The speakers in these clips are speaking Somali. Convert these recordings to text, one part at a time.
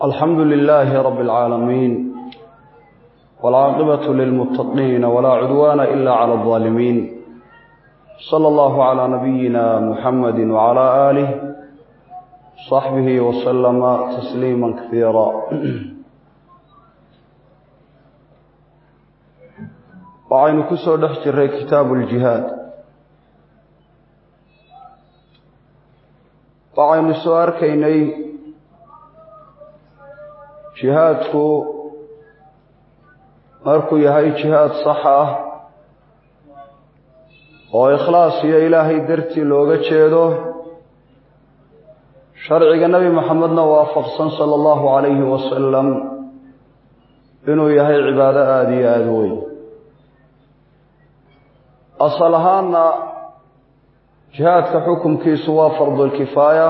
الحمد لله رب العالمين والعاقبة للمتقين ولا عدوان إلا على الظالمين صلى الله على نبينا محمد وعلى آله صحبه وسلم تسليما كثيرا وعين كسر دحجر كتاب الجهاد وعين سؤال كيني jihaadku markuu yahay jihaad sax ah oo ikhlaas iyo ilaahay dartii looga jeedo sharciga nabi maxamedna waafaqsan sallallahu alayhi wasallam inuu yahay cibaado aad iyo aad weyn asal ahaana jihaadka xukunkiisu waa fardul kifaaya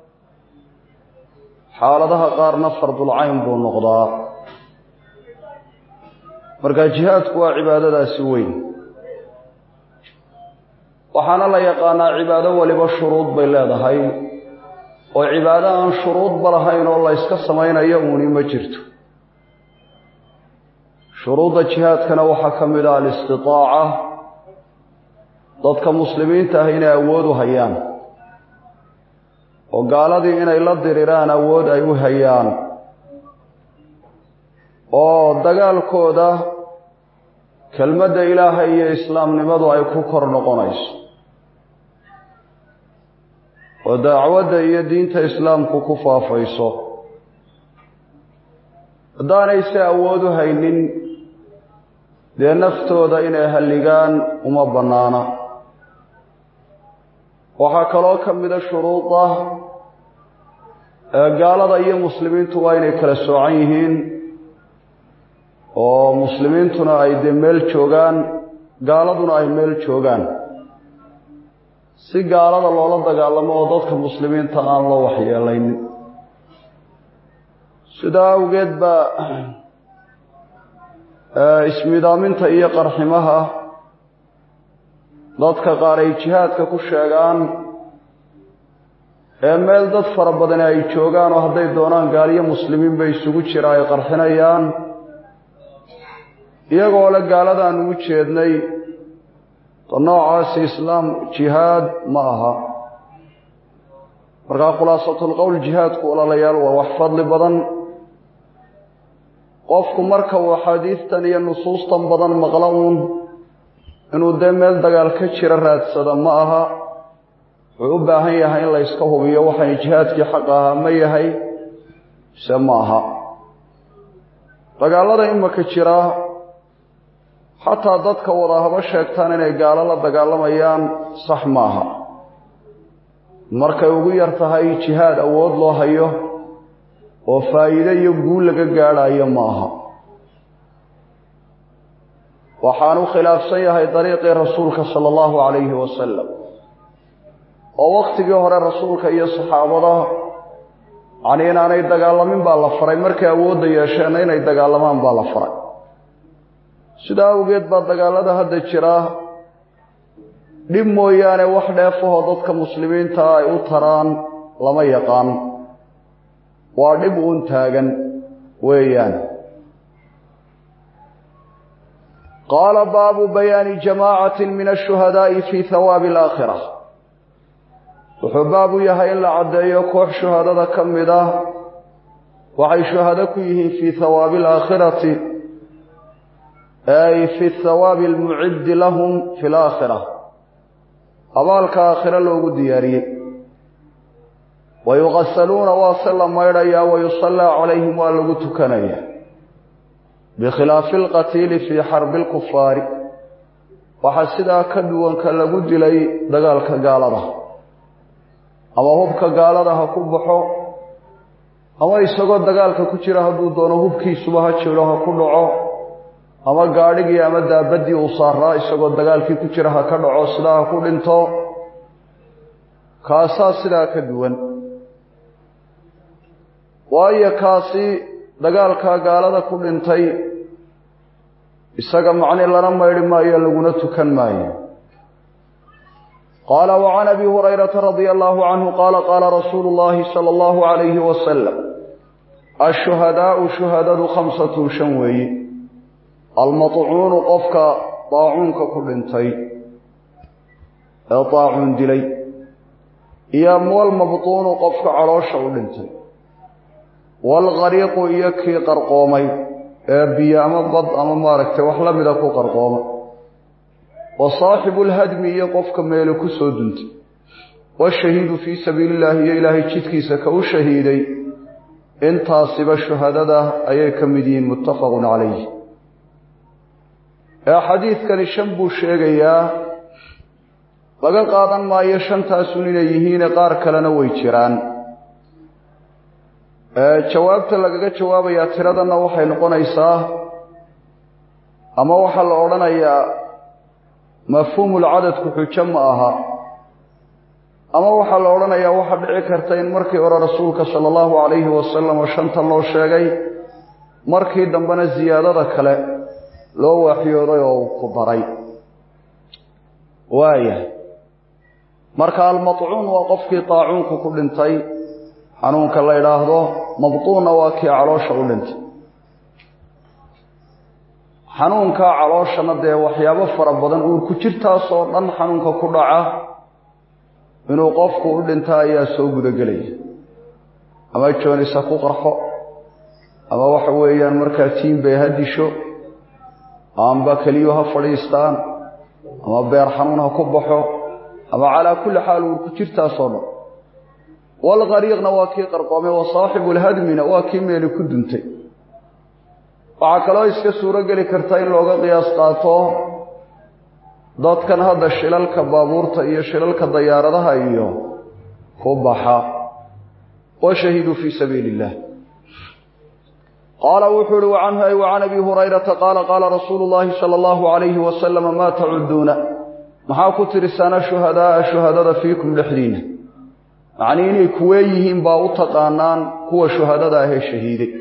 xaaladaha qaarna fardul cayn buu noqdaa marka jihaadku waa cibaadadaasi weyn waxaana la yaqaanaa cibaado waliba shuruud bay leedahay oo cibaado aan shuruudba lahayn oo la iska samaynayo uuni ma jirto shuruudda jihaadkana waxaa ka mid ah alistitaaca dadka muslimiinta ah inay awood u hayaan oo gaaladii inay la diriraan awood ay u hayaan oo dagaalkooda kelmadda ilaahay iyo islaamnimadu ay ku kor noqonayso oo dacwadda iyo diinta islaamku ku faafayso haddaanay si awood u haynin dee naftooda inay halligaan uma bannaana waxaa kaloo ka mida shuruuda gaalada iyo muslimiintu waa inay kala soocan yihiin oo muslimiintuna ay dee meel joogaan gaaladuna ay meel joogaan si gaalada loola dagaalamo oo dadka muslimiinta aan loo waxyeelaynin sidaa awgeed baa ismidaaminta iyo qarximaha dadka qaar ay jihaadka ku sheegaan ee meel dad fara badan ay joogaan oo hadday doonaan gaaliyo muslimiin bay isugu jira ay qarxinayaan iyagoo le gaaladaan ugu jeednay noocaasi islaam jihaad ma aha markaa khulaasatul jihaadku walaalayaal waa wax fadli badan qofku marka uu axaadiistan iyo nusuustan badan maqla uun inuu dee meel dagaal ka jira raadsada ma aha wuxuu u baahan yahay in la yska hubiyo waxay jihaadkii xaq ahaa ma yahay se ma aha dagaalada imaka jira xataa dadka wada haba sheegtaan inay gaalo la dagaalamayaan sax ma aha markay ugu yar tahay jihaad awood loo hayo oo faa'iido iyo guul laga gaadhayo ma aha waxaanu khilaafsan yahay dariiqii rasuulka sala allahu calayhi wasalam oo wakhtigii hore rasuulka iyo saxaabada yacni inaanay dagaalamin baa la faray markay awoodda yeesheenna inay dagaalamaan baa la faray sidaa awgeed baa dagaalada hadda jira dhib mooyaane wax dheefahoo dadka muslimiinta ay u taraan lama yaqaan waa dhib uun taagan weeyaan qaala baabu bayaani jamaacatin min ashuhadaa'i fii hawaabi alaakhira wuxuu baabu yahay in la caddeeyo koox shuhadada ka mid ah waxay shuhado ku yihiin fii hawaabi alaakhirati ay fi hawaabi almuciddi lahum fi alaakhira abaalka aakhiro loogu diyaariyey wayuqasaluuna waa se la maydhayaa wayusallaa calayhim waa lagu tukanayaa bikhilaafi alqatiili fii xarbi alkufaari waxaa sidaa ka duwanka lagu dilay dagaalka gaalada ama hubka gaalada ha ku baxo ama isagoo dagaalka ku jira hadduu doono hubkiisuba ha jiro ha ku dhaco ama gaadhigii ama daabaddii uu saaraa isagoo dagaalkii ku jira ha ka dhaco sidaa ha ku dhinto kaasaa sidaa ka duwan waayo kaasi dagaalkaa gaalada ku dhintay isaga macni lana maydhi maayo laguna tukan maayo qaala wacan abi hurayrata radia allahu canhu qaala qaala rasuulu llahi sala allahu calayhi wasalam الشهداء شهداء 5 شنوي المطعون قفك طاعونك كلنتي طاعون دلي يا مول مبطون قفك عروش ولنتي والغريق يكي قرقومي بيا أما بض أما ماركت وحلا مدكو قرقومي وصاحب الهدم يقفك ميلك سودنت والشهيد في سبيل الله يا إلهي جدكي سكو شهيدي انت صب الشهداء أي كمدين متفق عليه يا حديث كان الشنبو الشيغيا لقد قادن ما يشنتا سنين يهين قار كلنا ويجران جوابت لقد جواب يا تردنا وحي نقونيسا أما وحا الأولانا يا مفهوم العدد كحجم أها أما وحا الأولانا يا وحا بعكرتين مركي ورى رسولك صلى الله عليه وسلم وشنتا الله شاقي مركي دنبنا الزيادة كلا لو وحيوضي وقبري وايه مركا المطعون وقفك طاعونك كل انتي حنونك الله يلاهضه مبطون واكي عروش ولنت حنونك عروش نده وحيابه فربضان وكجرتا صورنا حنونك كدعا إنه قفك كل انتا يا سوق دقلي أما يجوني ساكو قرحو أما وحويا مركاتين بيهدشو أما بكليوها فريستان أما بير حنونها كبحو أما على كل حال وكجرتا صورنا والغريق نواكي قرقومي وصاحب الهدم نواكي ميلي كدنتي وعاكلو اسك سورة قلي كرتين لوغا قياس قاطو داد كان هذا الشلالك بابورتا إيا شلالك ضياردها إيو كبحا وشهدوا في سبيل الله قال وحلوا عنها وعن أبي هريرة قال رسول الله صلى الله عليه وسلم ما تعدون محاكو ترسانا شهداء فيكم لحدين معني إني كويهم باوتقانان هو شهداء هي شهيدي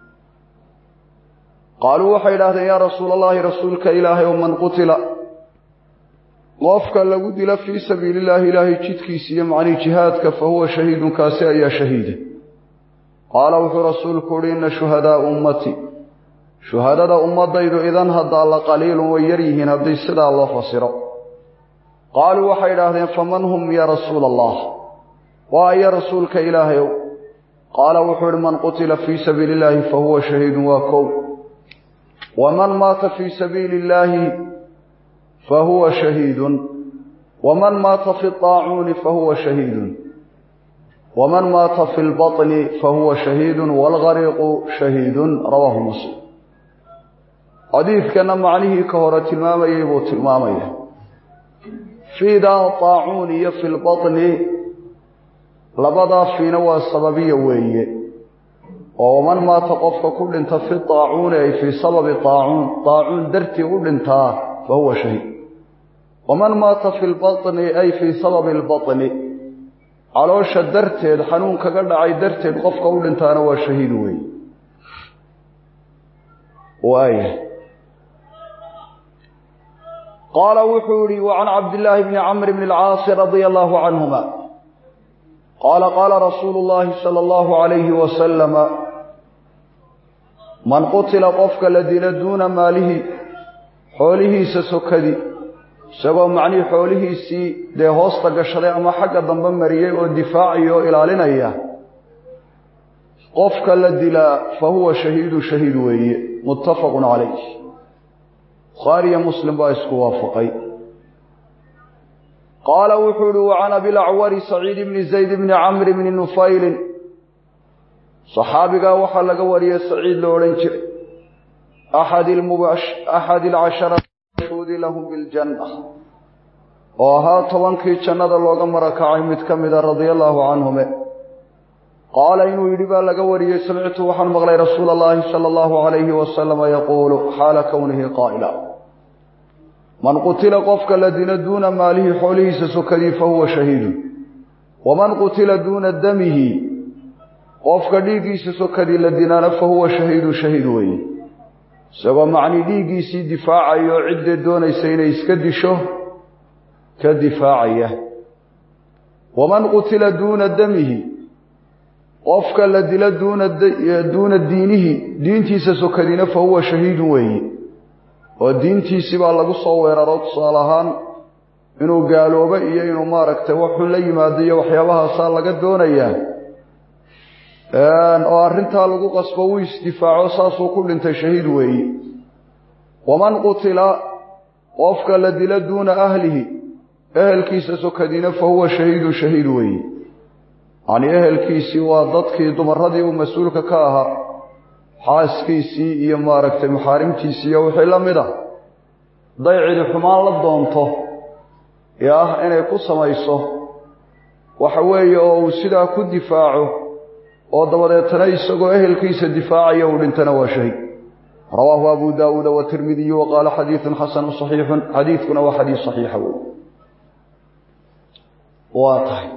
قالوا وحيلاه يا رسول الله رسولك إلهي ومن قتل وفك لقدل في سبيل الله إلهي جدكيسي معني جهادك فهو شهيد كاسئ يا شهيد قال وحي رسولك إن شهداء أمتي شهداء أمتي إذن هدى الله قليل ويريهن هدى السدى الله فصير قالوا وحيلاه فمن هم يا رسول الله وأي رسولك إلهي قال وحر من قتل في سبيل الله فهو شهيد وكو ومن مات في سبيل الله فهو شهيد ومن مات في الطاعون فهو شهيد ومن مات في البطن فهو شهيد والغريق شهيد رواه مسلم حديث كان معنيه كهورة المامية وتلمامية في ذا الطاعون في البطن لبدا فينا والسببية وهي ومن ما تقف كل انت في الطاعون أي في سبب طاعون درتي كل انت فهو شهيد ومن مات في البطن أي في سبب البطن علوش درتي الحنون كقل عي درتي القف كل انت أنا وشهيد وهي وآية قال وحوري وعن عبد الله بن عمرو بن العاص رضي الله عنهما قال رسول الله صلى الله عليه وسلم من قتل قفك الذين دون ماله حوله سسكدي سبب معني حوله سي ده هوستا قشري أما حق ضمن مريي والدفاعي وإلالينيا قفك الذين فهو شهيد وهي متفق عليه خاري مسلم باسكو وافقي قال وحلوا عن أبي الأعور سعيد بن زيد بن عمرو بن النفيل صحابي وحلق وري سعيد لورنجر أحد العشرة المشهود لهم بالجنة وها طوانكي جنة اللوغة مركعي متكمدة رضي الله عنهم قال إنه يريبا لق وري سمعت وحن مغلي رسول الله صلى الله عليه وسلم يقول حال كونه قائلا من قتل قفك الذين دون ماله حوله سسكدي فهو شهيد ومن قتل دون دمه قفك ديقي سسكدي الذين فهو شهيد وي سوى معني ديقي سي دفاعي وعد دون سين يسكدشه كدفاعيه ومن قتل دون دمه qofka la dilo duuna diinihi diintiisa sokadina fa huwa shahiidun weeye oo diintiisii baa lagu soo weeraro tusaale ahaan inuu gaaloobo iyo inuu maaragtay wuxuu la yimaado iyo waxyaabahaasaa laga doonayaa oo arrintaa lagu qasbo uu isdifaaco saasuu ku dhintay shahiid weeye waman qutila qofka la dilo duuna ahlihi ehelkiisa sokadina fa huwa shahiidun shahiid weeye yacni ehelkiisii waa dadkii dumaradii uu mas-uulka ka ahaa xaaskiisii iyo maaragtay maxaarimtiisii iyo wixii la mid ah hadday cidi xumaan la doonto inay ku samayso waxa weeye oo uu sidaa ku difaaco oo dabadeetana isagoo ehelkiisa difaacaya uu dhintana waa shahiid rawaahu abu daawuuda watirmidiy waqaala xadiidun xasanu saxiixun xadiidkuna waa xadiis saxiixa wey waa tahay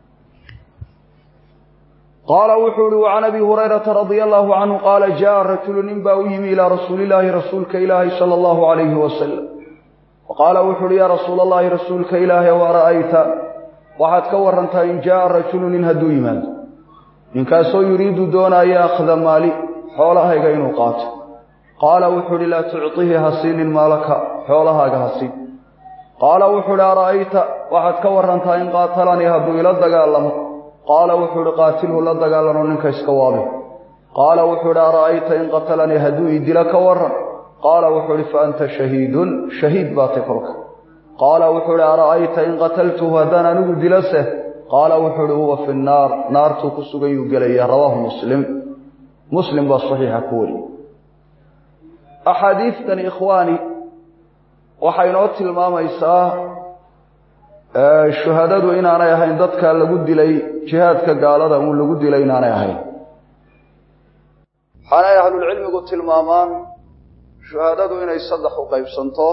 qaala wuxuu uhi wacan abi hurayrata radia allahu canhu qaala jaa rajulu nin baa u yimi ilaa rasuulillaahi rasuulka ilaahi sala allahu calayhi wasalam faqaala wuxu uhi yaa rasuula allahi rasuulka ilaahi ow ara'ayta waxaad ka warantaa in jaaa rajulu nin hadduu yimaado ninkaasoo yuriidu doonaya akhda maali xoolahayga inuu qaato qaala wuxuu uhi laa tucطihi ha siinin maalaka xoolahaaga ha siin qaala wuxuu uhi ara'ayta waxaad ka warantaa in qaatalanii hadduu ila dagaalamo qaala wuxuu uhi qaatilhu la dagaalano ninka iska waabe qaala wuxuu uhi ara'ayta in qatalanii hadduu ii dilo ka waran qaala wuxuu uhi fa anta shahiidun shahiid baatay kolka qaala wuxuu uhi ara'ayta in qataltuhu haddaan anigu dilose qaala wuxuu uhi huwa fi nnaar naartuu ku sugan yuu gelaya rawaahu muslim baa saxiixa ku wariyey axaadiidtan ikhwaani waxay inoo tilmaamaysaa shuhadadu inaanay ahayn dadka lagu dilay jihaadka gaalada uun lagu dilay inaanay ahayn waxaanay ahlulcilmigu tilmaamaan shuhadadu inay saddex u qaybsanto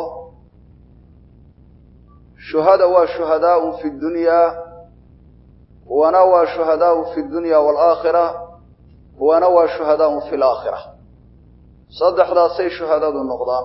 shuhada waa shuhadaa'un fi dunyaa kuwana waa shuhadaa'un fi dunya waalaakhira kuwana waa shuhadaa'un fi laakhira saddexdaasay shuhadadu noqdaan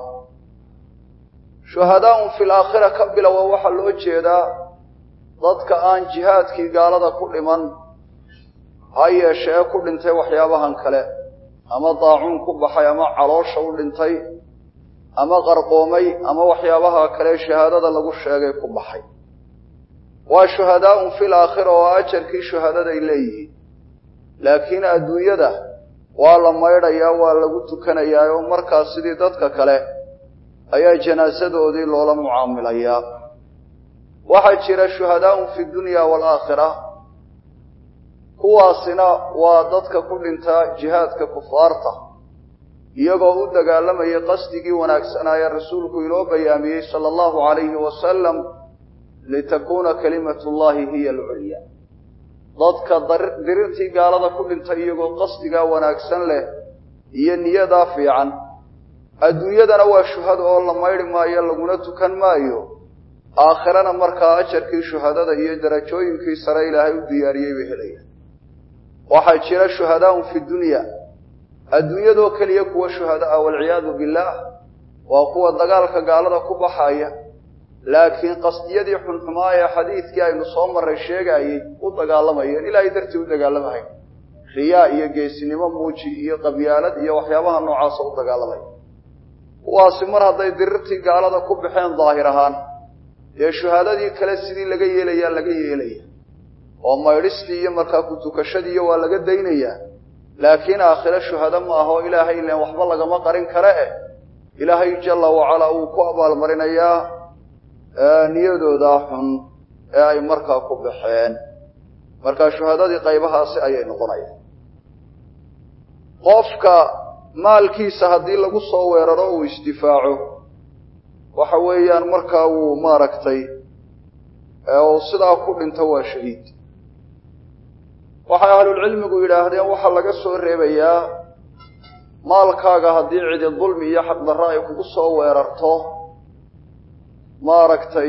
shuhadaa'un fi laakhira ka bilowa waxaa loo jeedaa dadka aan jihaadkii gaalada ku dhiman ha yeeshee ku dhintay waxyaabahan kale ama daacuun ku baxay ama caloosha u dhintay ama qarqoomay ama waxyaabaha kale shahaadada lagu sheegay ku baxay waa shuhadaa'un fil aakhira oo ajarkii shuhadaday leeyihiin laakiin adduunyada waa la maydhayaa waa lagu tukanayaa oo markaas sidii dadka kale ayaa janaasadoodii loola mucaamilayaa waxaa jira shuhadaa'un fi dunya waalaakhira kuwaasina waa dadka ku dhintaa jihaadka kufaarta iyagoo u dagaalamayay qasdigii wanaagsanaaye rasuulku inoo bayaamiyey sala allahu calayhi wasalam litakuuna kalimatullahi hiya alculya dadka dirirtii gaalada ku dhintay iyagoo qasdigaa wanaagsan leh iyo niyadaa fiican adduunyadana waa shuhada oo la maydhi maayo laguna tukan maayo aakhirana markaa ajarkii shuhadada iyo darajooyinkii sare ilaahay u diyaariyey bay helayaan waxaa jira shuhadaa'un fi dunya adduunyadoo keliya kuwa shuhada'a walciyaadu billaah waa kuwa dagaalka gaalada ku baxaya laakiin qasdiyadii xunxumaa ee xadiidkii aynu soo marray sheegaayey u dagaalamayeen ilaahay dartii u dagaalamahayn riyaa iyo geesinimo muuji iyo qabyaalad iyo waxyaabaha noocaasa u dagaalamaya kuwaasi mar hadday dirirtii gaalada ku baxeen daahir ahaan dee shuhaadadii kale sidii laga yeelayaa laga yeelaya oo maydhistii iyo markaa ku tukashadiiyo waa laga daynayaa laakiin aakhiro shuhado ma aho ilaahay ileen waxba lagama qarin kare ilaahay jalla wacalaa uu ku abaalmarinayaa niyadoodaa xun ee ay markaa ku baxeen markaa shuhadadii qaybahaasi ayay noqonayaan qofka maalkiisa haddii lagu soo weeraro uu isdifaaco waxa weeyaan markaa wuu maaragtay uu sidaa ku dhinto waa shahiid waxay ahlulcilmigu yidhaahdeen waxaa laga soo reebayaa maalkaaga haddii cidi dulmi iyo xaqdarro ay kugu soo weerarto maaragtay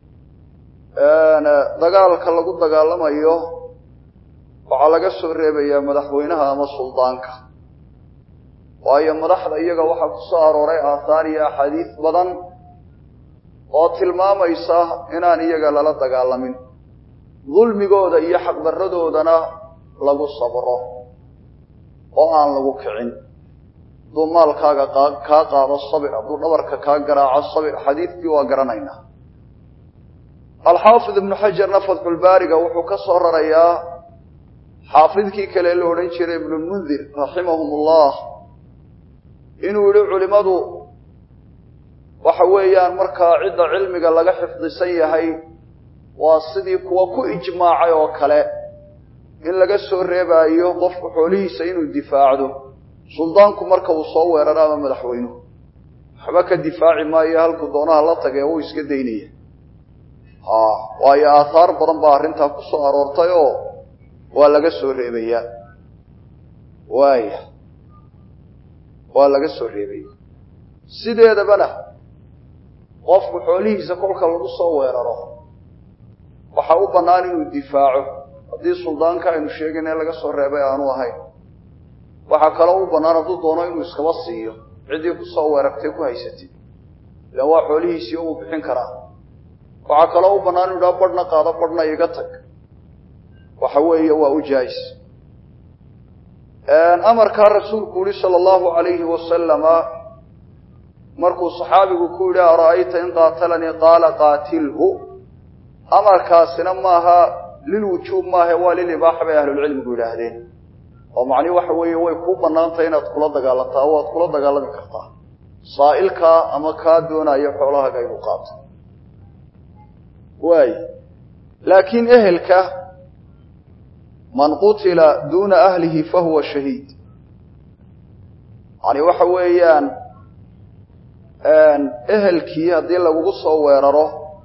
dagaalka lagu dagaalamayo waxaa laga soo reebayaa madaxweynaha ama suldaanka waayo madaxda iyaga waxaa ku soo arooray aathaar iyo axaadiis badan oo tilmaamaysa inaan iyaga lala dagaalamin dulmigooda iyo xaqdarradoodana lagu sabro oo aan lagu kicin duu maalkaaga ka qaado sabir duu dhabarka ka garaaco sabir xadiidkii waa garanayna al-Hafiz ibn Hajar Fath al-Bariga wuxuu ka soo rarayaa xaafidkii kale loo oran jiray ibn al-Munzir rahimahumullah inuu yiri culimadu waxa weeyaan marka cid cilmiga laga xifdisan yahay waa sidii kuwa ku ijmaacay oo kale in laga soo reebayo qofku xoolihiisa inuu difaacdo suldaanku marka uu soo weeraro madaxweynuhu waxba ka difaaci maayo halku doonaha la tagay oo iska deynaya waayo aathar badan baa arinta ku soo aroortay oo waa laga soo reebaya waa laga soo reebay sideedabana qofku xoolihiisa kolka lagu soo weeraro waxa uu banaan inuu difaaco hadii suldaanka aynu sheegnay laga soo reebay aanu ahayn waxa kale uu banaan haduu doono inuu iskaba siiyo cidii ku soo weerartay ku haysatay la waa xoolihiisa uu bixin karaa waxa kale uu banaan inuu badhna qaado badhna iga tag waxa weeye waa u jaayis amarka rasuulku sallallahu alayhi wa sallama markuu saxaabigu ku yiri araayta in qaatalani qaala qaatilhu amarkaasina maaha lilwujub maaha waa lilibaaha bay ahlul ilmi ku yiraahdeen oo macni waxa weeye way ku banaantay inaad kula dagaalantaa oo aad kula dagaalami kartaa saa'ilka ama ka doonayo xoolahaaga inuu qaato laakiin ehelka man qutila duna ahlihi fa huwa shahiid yani waxa weeyaan ehelkii hadii lagu soo weeraro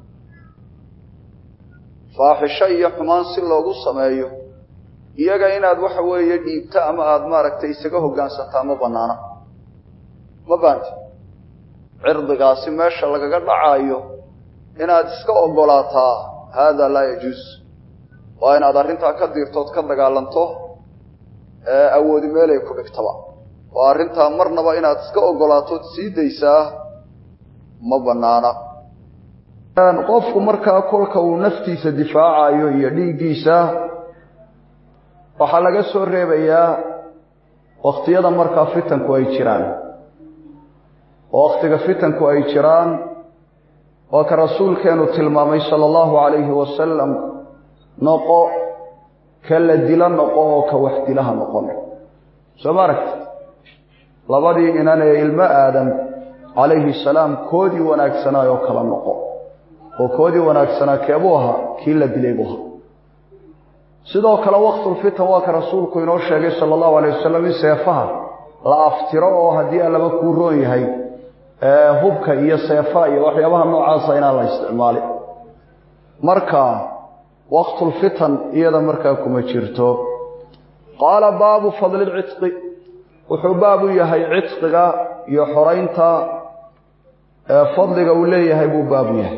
faaxisho iyo xumaan si loogu sameeyo iyaga inaad waxa weeye dhiibta ama aad maaragtay isaga hoggaansantaa ma banaana ma baanti cirdigaasi meesha lagaga dhacayo inaad iska ogolaataa hada la yajuz waa inaad arrintaa ka diirtood ka dagaalanto awoodi meelay ku dhigtaba waa arrintaa marnaba inaad iska ogolaato siidaysaa ma banaana qofku markaa kolka uu naftiisa difaacayo iyo dhiigiisa waxa laga soo reebayaa waqtiyada markaa fitanku ay jiraan waqtiga fitanku ay jiraan oo ka rasuulkeenu tilmaamay sallallahu alayhi wa sallam noqo kala dila noqo oo ka wax dilaha noqon soo maragtay labadii inanay ilma aadam alayhi salaam koodii wanaagsanaayo kala noqo oo koodii wanaagsanaa keebuha kii la dilay buha sidoo kale waqtul fitan waa ka rasuulku inoo sheegay sallallahu alayhi wasallam seefaha la aftiro oo hadii alaba ku roon yahay hubka iyo seefaha iyo waxyaabaha noocaas ah inaan la isticmaali marka waqtul fitan iyada marka kuma jirto qala baabu fadl al-itq wuxuu baabu yahay itqiga iyo xoreynta fadliga uu leeyahay buu baabu yahay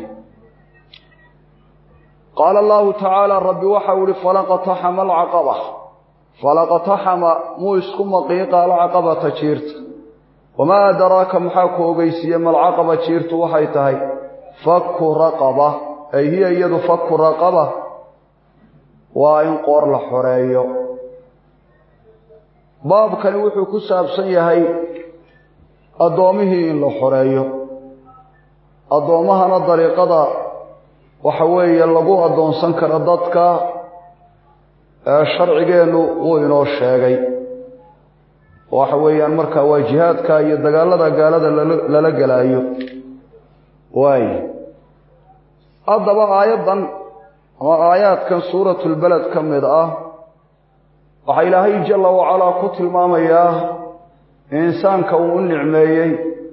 قال الله تعالى رب وحول فلقتحم العقبة فلقتحم موسكم قيقى العقبة تشيرت وما أدراك محاكو قيسيا ما العقبة تشيرت وحيتهي فك رقبة أي هي يد فك رقبة وإن قور لحرية باب كان وحو كساب سيهي أدومه إن لحرية أدومها نظريقة waxa weeye lagu adoonsan karo dadka sharcigeenu uu inoo sheegay waxa weeyaan marka waa jihaadka iyo dagaalada gaalada lala galaayo adaba aayadan ama aayadkan suuratul balad kamid ah waxa ilaahay jalla wa ala ku tilmaamayaa insaanka uu nicmeeyay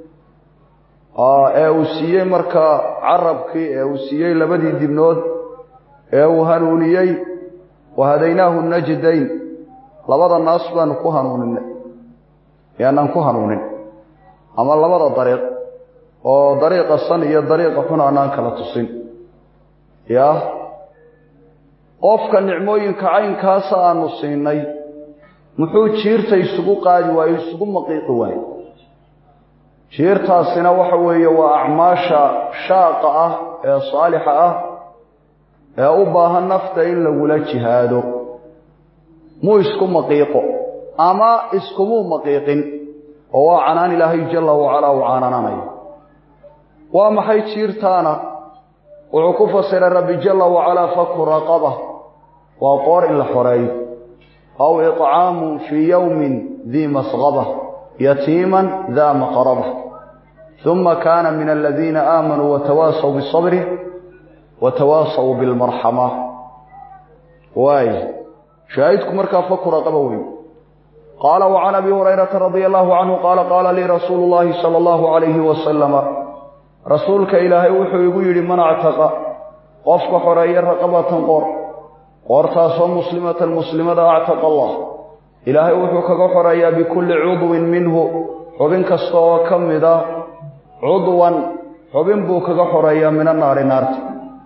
uu siiyay marka carabkii uu siiyay labadii dibnood uu hanuuniyay wahadaynaahu najdayn labada naas baan ku hanuuninay yaanan ku hanuunin ama labada dariiq oo dariiqa san iyo dariiqa xun aan kala tusin qofka nicmooyinka caynkaas aanu siinay muxuu jiirta isugu qaadi waayo isugu maqiiqi waayo jiirtaasina waxa weeye waa acmaasha shaaqa ah ee saalixa ah ee u baahan nafta in lagula jihaado مو اسكو مقيقو أما اسكو مو مقيق وهو عنان إلهي جل وعلا وعاناناني وما حيث سيرتانا وعكوف سير الرب جل وعلا فك رقبة وقور الحري أو إطعام في يوم ذي مسغبة يتيما ذا مقربة ثم كان من الذين آمنوا وتواصوا بالصبر وتواصوا بالمرحمة واي شاهدكم مركا فك رقبة قال وعن أبي هريرة رضي الله عنه قال قال لي رسول الله صلى الله عليه وسلم رسولك إلهي وحو يقول من اعتق قفك حرية رقبة قرطاسا مسلمة المسلمة اعتق الله إلهي وحو كحرية بكل عضو منه حبن كستوى كم ذا عضوا حبن بوك حرية من النار نارت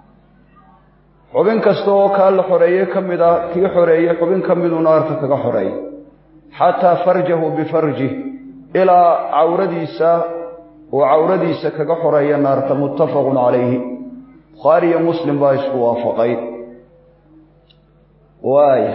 حبن كستوى كال حرية كم ذا كي حرية حبن كم ذا نارت كحرية حتى فرجه بفرجه إلى عورديسا وعورديسا كحرية نارت متفق عليه خاري مسلم بايس وافقين واي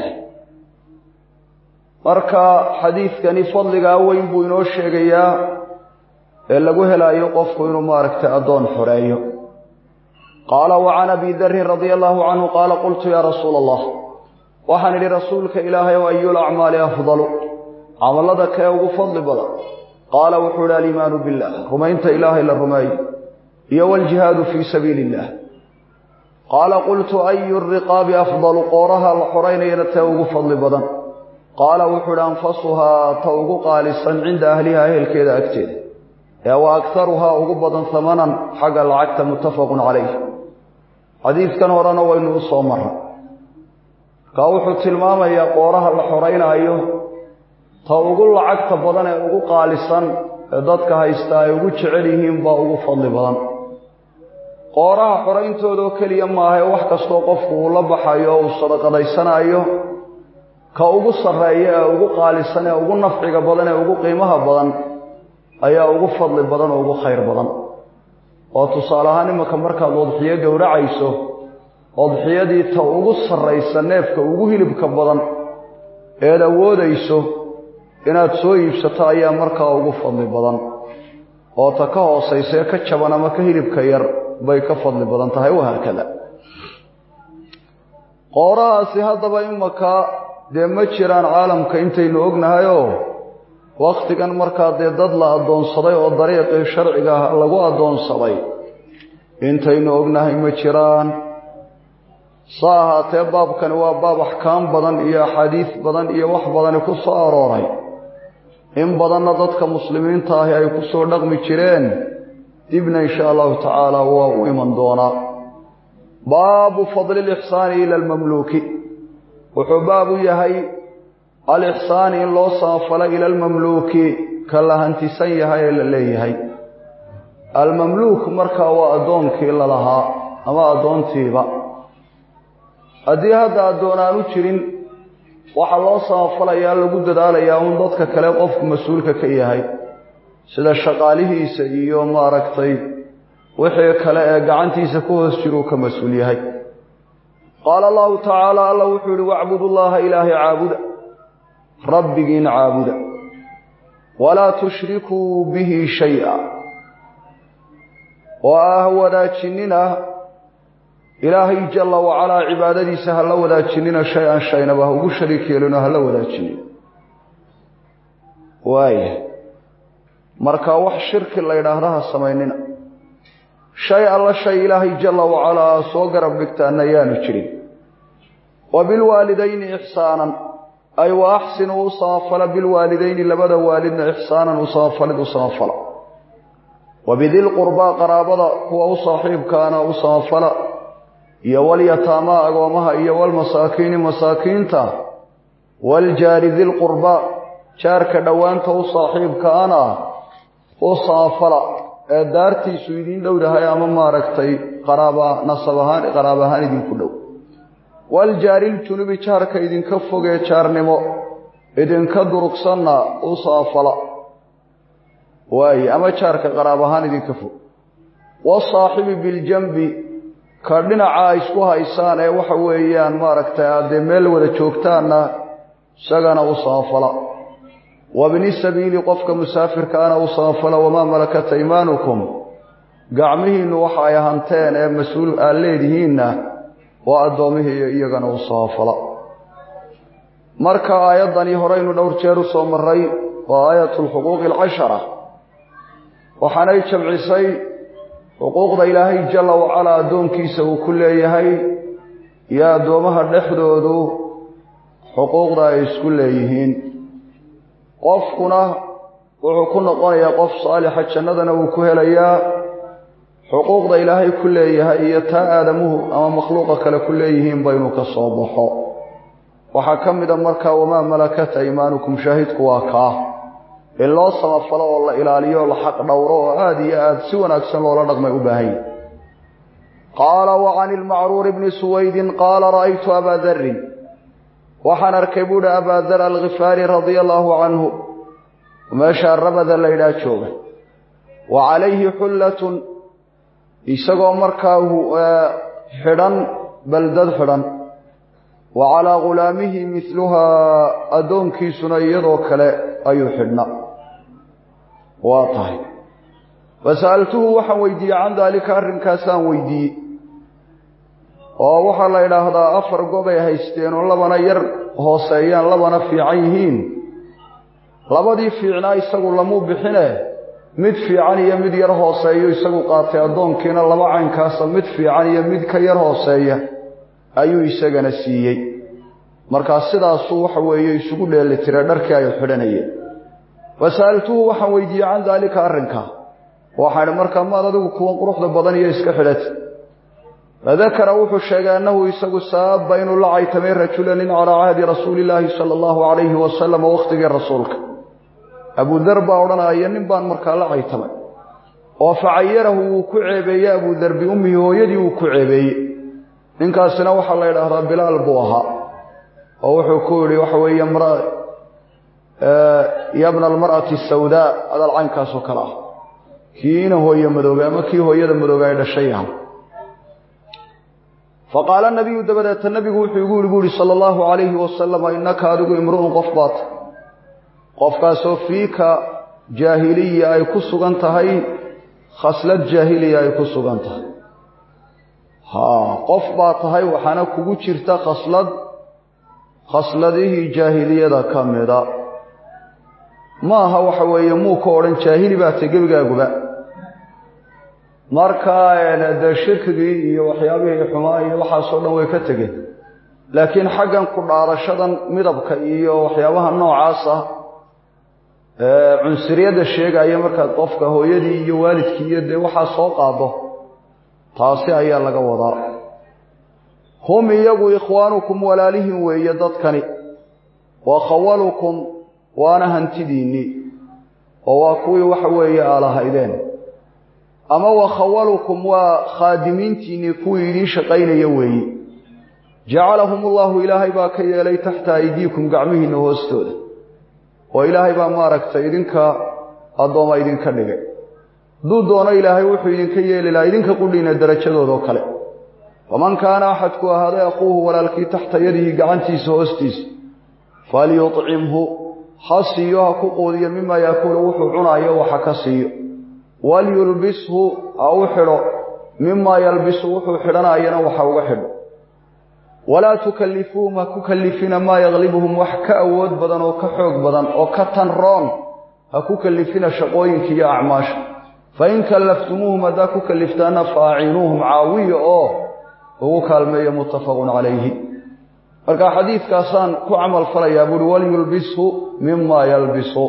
marka xadiidkani fadliga weyn buu inoo sheegayaa ee lagu helayo qofku inuu maaragtay adoon xoreeyo qala wa an abi dharr radiyallahu anhu qala qultu ya rasul allah wa han li rasulka ilahi wa ayyul a'mali afdalu amalada ka ugu fadli badan qala wa huwa al-iman billah rumaynta ilahi la rumay iyo wal jihad fi sabilillah qala qultu ayyu ar-riqab afdalu qaraha al-huraynayna ta ugu fadli badan قال وحول أنفسها توق قالصا عند أهلها أهل كذا أكتد وأكثرها أقبضا ثمنا حق العقد متفق عليه حديث كان ورانا وإنه صومرها قاوح التلمامة يقورها الحرين أيوه توق العقد بضنا أقو قالصا ضدك هايستا يقو تشعريهم باقو فضل بضن قورها حرين تودو كليما هاي وحكا استوقفه ولبحا يوه الصدق ديسانا أيوه ka ugu sareeya ugu qaalisan ee ugu nafciga badan ee ugu qiimaha badan ayaa ugu fadli badan oo ugu khayr badan oo tusaalahaan imaka markaad wadxiyo gowracayso wadxiyadii ta ugu sareysa neefka ugu hilibka badan ee awoodayso inaad soo iibsato ayaa markaa ugu fadli badan oo ta ka hooseysa ka jaban ama ka hilibka yar bay ka fadli badan tahay waxa kale qoraasi hadaba imaka de ma jiraan caalamka intaynu ognahay oo waqtigan markaa dad la adoonsaday oo dariiqii sharciga lagu adoonsaday intaynu ognahay ma jiraan saahaatee baabkan waa baab axkaam badan iyo xadiis badan iyo wax badan ku soo arooray in badanna dadka muslimiinta ah ay ku soo dhaqmi jireen dibna insha Allah taala waa u iman doona baabu fadl al-ihsan ila al-mamluki وحباب يهي الإحسان إن الله صافل إلى المملوك كالله انتسان يهي إلى اللي يهي المملوك مركا وأدونك إلا لها أما أدون تيبا أدي هذا أدونانو تشرين وحا الله صافل يا لقود دالا يا ونددك كلام أفك مسؤولك كيهي سيدا شغاله سيئو ماركتي وحي كلا قعنتي سكوه الشروك مسؤول يهي قال الله تعالى الله وحول واعبدوا الله إلهي عابدا ربكين عابدا ولا تشركوا به شيئا ولا تشننا إلهي جل وعلا عبادتي سهل ولا تشننا شيئا شيئا وهو شريك لنا هل ولا تشننا وايه مركا وح شرك الله يدهرها السميننا شيء الله شيء إلهي جل وعلا صغر بكتان يانو جري وبالوالدين إحسانا أي وأحسنوا وصافل بالوالدين لبدا والدنا إحسانا وصافل وبذي القربى قرابة هو صاحب كان وصافل يا اليتامى أقومها يا والمساكين مساكينتا والجار ذي القربى شارك دوانته وصاحب كان وصافل daartii suudiin dhowdahay ama maaragtay qaraabahaan idinku dhow wal jaaril junubi jaarka idinka fogee jaarnimo idinka durugsanna u saafala waay ama jaarka qaraabahaan idinka fog wasaahibi bil jambi ka dhinaca isku haysaan ee waxa weeyaan maaragtay aad meel wada joogtaana سجن أصافلا وابن السبيل قفك مسافر كان أصافلا وما ملكت أيمانكم قعمهن وحايا هانتين مسؤول آليدهن وأدومه إيغان أصافلا مركا آيادني هرين دور جيرو سومري وآية الحقوق العشرة وحاني جمعيسي حقوق دا إلهي جل وعلا دون كيسو كل يهي يا دومها النحدودو حقوق دا إسكل يهين قفكنا وحكونا قايا قف صالحة جندنا وكهليا حقوق دا إلهي كل يهي يتا آدمه أما مخلوقك لكل يهين بينك الصباح وحكم دمرك وما ملكت أيمانكم شهدك واكاه إلا صمفلا والله إلاليه والله حق دوره هذه سوى أكسن ولا نغم أباهي قال وعن المعرور بن سويد قال رأيت أبا ذر وحن اركبون أبا ذر الغفاري رضي الله عنه وماشى الربذ الليلات شوبه وعليه حلة يسقى مركاه حرا بلدد حرا وعلى غلامه مثلها أدون كيسنا يدوك أي حرنا واطهي وسألته وحن ويدي عن ذلك الرنكاسان ويدي ووحى الله إلى هذا أفر قبي هيستين ولبنا ير هوسيان لبنا في عيهين لبدي في عناي يسقوا لمو بحنه مد في عني يمد ير هوسيو يسقوا قاطع أدون كينا لبا عين كاسا مد في عني يمد كير هوسيه ayuu isagana siiyay markaas sidaas waxa weeye isugu dheelitiray dharkii ay xidhanayeen wasaaltuhu waxaan weydiiyay aan dalika arrinka waxaan markaa ma adigu kuwan quruxda badan iyo iska xidhat ذكر وحو sheegay annahu isagu saaba inuu la caytamay rajulan ala ahdi rasuulillahi sallallahu alayhi wa sallam waqtiga rasuulka Abu Dharr baa oranaya nin baan markaa la caytamay oo faayirahu ku ceebeeyay Abu Dharr bi ummi hooyadii uu ku ceebeeyay ninkaasina waxa la yiraahdaa Bilaal buu ahaa oo wuxuu ku yiri waxa weeye yabna almar'ati sawda adal caynkaas oo kala kiina hooyo madooga ama kii hooyada madooga ay dhashay فقال النبي دبدت النبي يقول صلى الله عليه وسلم إنك أدق امرؤ قفبات قفكاسو فيك جاهلية أي كسوغانتهي خصلة جاهلية أي كسوغانتهي قفباتهي وحانا كوغو جيرتا خصلته جاهلية دا كاميدا ما هو حوية مو كورن جاهلي باتي قبقا marka ee shirkigi iyo waxyaabaha xumaa iyo waxa soo dhan way ka tageen laakiin xaqan ku dhaarashadan midabka iyo waxyaabaha noocaas ah cunsuriyada sheegaya marka qofka hooyadii iyo waalidkii iyo waxa soo qaado taasi ayaa laga wadaa hum iyagu ikhwaanukum walaalihim weeye dadkani wa khawalukum waana hantidiini oo waa kuwii waxa weeye aalahaydeen أما وخولكم وخادمينتين كويدين شقين يوي جعلهم الله إلهي باكي لي تحت أيديكم قعمهن وستود وإلهي بامارك تيدنك أضوما إذنك نغي دون إلهي وحو إذنك يلي إذنك قلين درجة ذوكالي ومن كان أحدك هذا أخوه ولالكي تحت يده قعنتي سوستيس فليطعمه حسيوها كقوديا مما يأكل وحو عنايا وحكسيه وليلبسه أو حره مما يلبسه وحرنا أينا وحوه حره ولا تكلفوا ما ككلفين ما يغلبهم وحكا أود بدن وكحوق بدن وكتنران هككلفين شقوين كي أعماش فإن كلفتموهم ذا ككلفتانا فاعينوهم عاوية وهو كالمية متفق عليه فالك حديث كاسان كعمل فريا وليلبسه مما يلبسه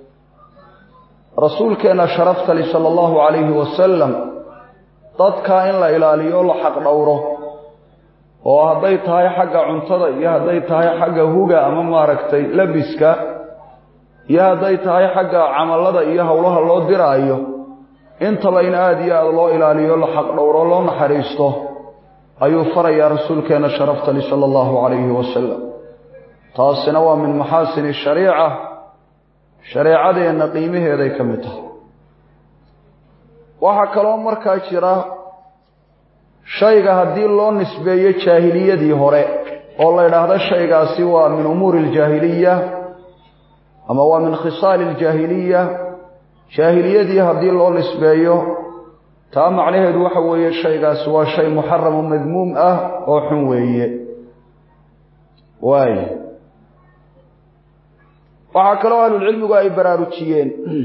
رسولكنا شرفت لي صلى الله عليه وسلم dadka in la ilaaliyo la xaq dhowro oo haday tahay xagga cuntada iyo haday tahay xagga huga ama maaragtay labiska iyo haday tahay xagga amalada iyo hawlaha loo diraayo intaba in aad iyo aad loo ilaaliyo la xaq dhowro loo naxariisto ayuu faraya rasuulkeena sharafta li sallallahu alayhi wasallam taasina waa min maxaasin shariica shariicadeena qiimaheeda ay kamid tahay waxa kale markaa jira shayga hadii loo nisbeeyo jaahiliyadii hore oo la yiraahdo shaygaasi waa min umuur al-jaahiliya ama waa min khisaal al-jaahiliya jaahiliyadii hadii loo nisbeeyo taa macnaheedu waxa weeye shaygaasi waa shay muharram oo madmuum ah oo xun weeye waxa kale oo cilmigu ay baraarujiyeen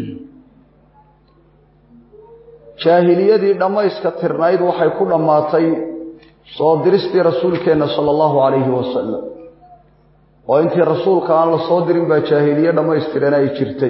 jaahiliyadii dhamayska tirnayd waxay ku dhamaatay soo diristii rasuulkeena sallallahu alayhi wasallam oo intii rasuulka aan la soo dirin ba jaahiliye dhamaystiran ay jirtay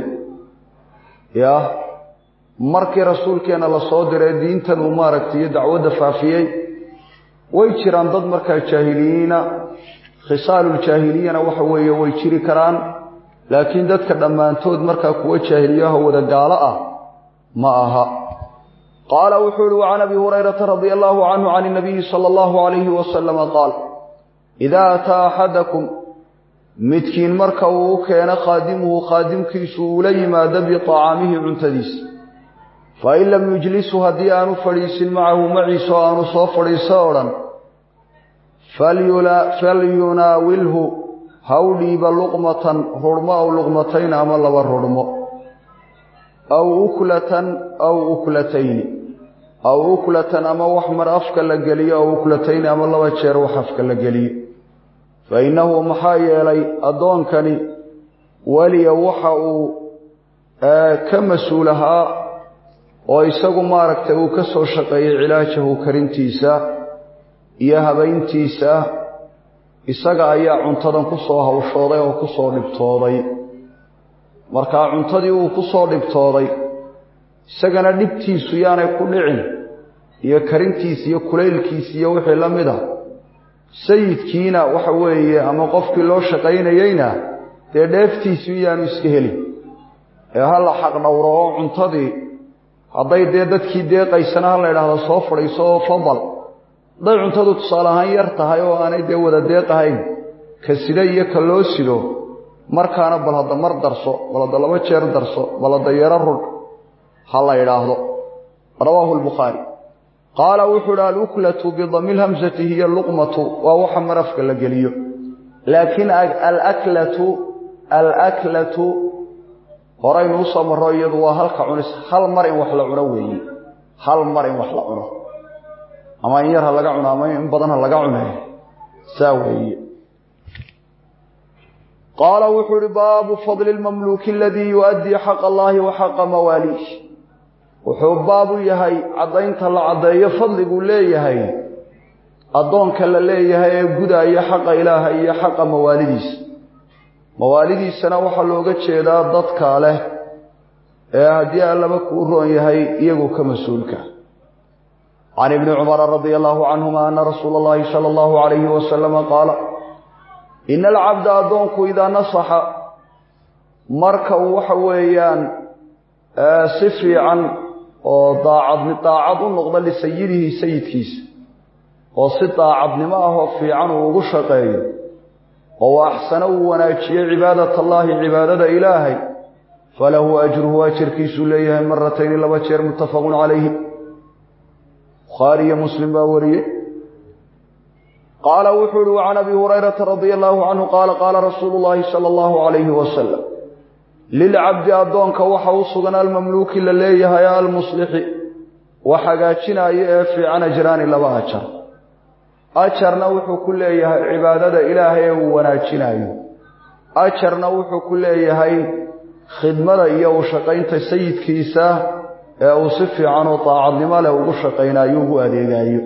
markii rasuulkeena la soo diray diintan uu maaragtay dacwada faafiyay way jiraan dad markaa jaahiliina khisaalul jaahiliyana waxa weeye way jiri karaan laakiin dadka dhamaantood markaa kuwa jaahiliyaha wada gaala ah ma aha قال وحول عن أبي هريرة رضي الله عنه عن النبي صلى الله عليه وسلم قال إذا أتى أحدكم متكين مركو كان خادمه خادم كيسو ليما دبي طعامه عنتديس فإن لم يجلسه هديان فريس معه معي سوان صفر سورا فليناوله هولي بلغمة هرماء لغمتين أما الله والرماء أو أكلة أو أكلتين أو أكلة أما وحمر أفك لقلي أو أكلتين أما الله وشير وحفك لقلي فإنه محايا لي أدونكني ولي وحأ كمسولها ويساق ماركته كسو شقي علاجه كرنتيسا إياها بينتيسا إساق أيا عنطدا كسوها وشوضي وكسو نبتوضي marka cuntadii uu ku soo dhibtooday isagana dhibtiisu yaanay ku dhicin iyo karintiisa iyo kuleylkiisa iyo wixii la mid ah sayidkiina waxa weeye ama qofkii loo shaqaynayayna dheeftiisu yaanu iska helin hal xaq dhowro cuntadii haday dadkii deeqaysana la yiraahdo soo fadhiiso fadal day cuntadu tusaalahan yar tahay oo aanay wada deeqahayn ka sida iyo ka loo sido markaana bal hada mar darso bal hada laba jeer darso bal hada yara rud hal yiraahdo rawahu al-bukhari qala wuxuu al-uklatu bi dhamm al-hamzati hiya al-luqmatu wa waxa marafka la galiyo laakin al-aklatu horaynu samaro iyadu waa halka cunis hal mar in wax la cuno weeyii hal mar in wax la cuno ama in yar laga cuno ama in badan laga cuno saawiye قال وحر باب فضل المملوك الذي يؤدي حق الله وحق مواليه وحب باب يهي عدينت العدي فضل ليهي أدونك ليهي قدى حق إلهي حق موالدي سنة وحلوغة شيدا ضدك له هدي ألا مكورون يهي يقو كمسولك عن ابن عمر رضي الله عنهما أن رسول الله صلى الله عليه وسلم قال إن العبد أدونك إذا نصح مركا وحويان صفي عن وضاعد النقضة لسيده سيد كيس وصطاعد نماه في عنه وغشقين وأحسنه ونأتي عبادة الله عبادة إلهي فله أجره أجر كيس ليه مرتين لبشر متفق عليه بخاري مسلم باوريه قال وحلو عن أبي هريرة رضي الله عنه قال قال رسول الله صلى الله عليه وسلم للعبد أدونك وحوصنا المملوك لليه يا المصلح وحقاتنا يأفي عن أجران لبا أجر نوح كل عبادة إلهي وناتنا أجر نوح كل خدمة يوشقين تسيد كيسا وصفي عنه طاعة لما له وشقين أيوه أديقايو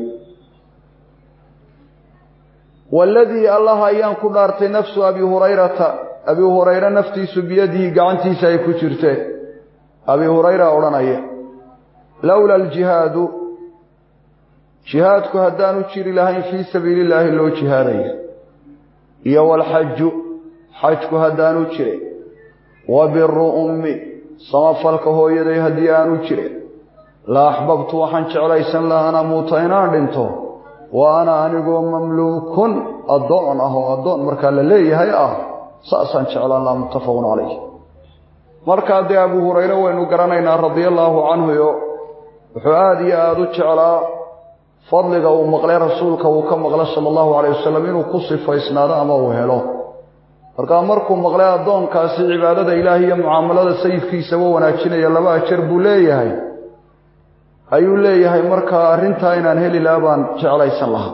والذي الله أيان كنارت نفس أبي هريرة نفتيس بيده قعنتي سيكو جرته أبي هريرة أولانا لولا الجهاد جهادك هدانو تشيري لهين في سبيل الله اللو جهادي يو الحج حجك هدانو تشيري وبر أمي صمفلك هو يدي هديانو تشيري لا أحببت وحنش عليسا لهنا موتينان دنتو وأنا أنيقو مملوك أدون مركا لليه هيا سأسان شعلا الله متفقون عليه مركا دي أبو هريرة وإنو قرانينا رضي الله عنه وحادي آدو شعلا fadliga uu maqlay rasuulka uu ka maqlay sallallahu alayhi wasallam inuu ku sifaysnaado ama uu helo marka markuu maqlay adoonkaasi cibaadada ilaahay iyo muaamalada sayidkiisa oo wanaajinaya laba ajar buu leeyahay ayuu leeyahay marka arinta inaan heli laabaan jeclaysan lahaa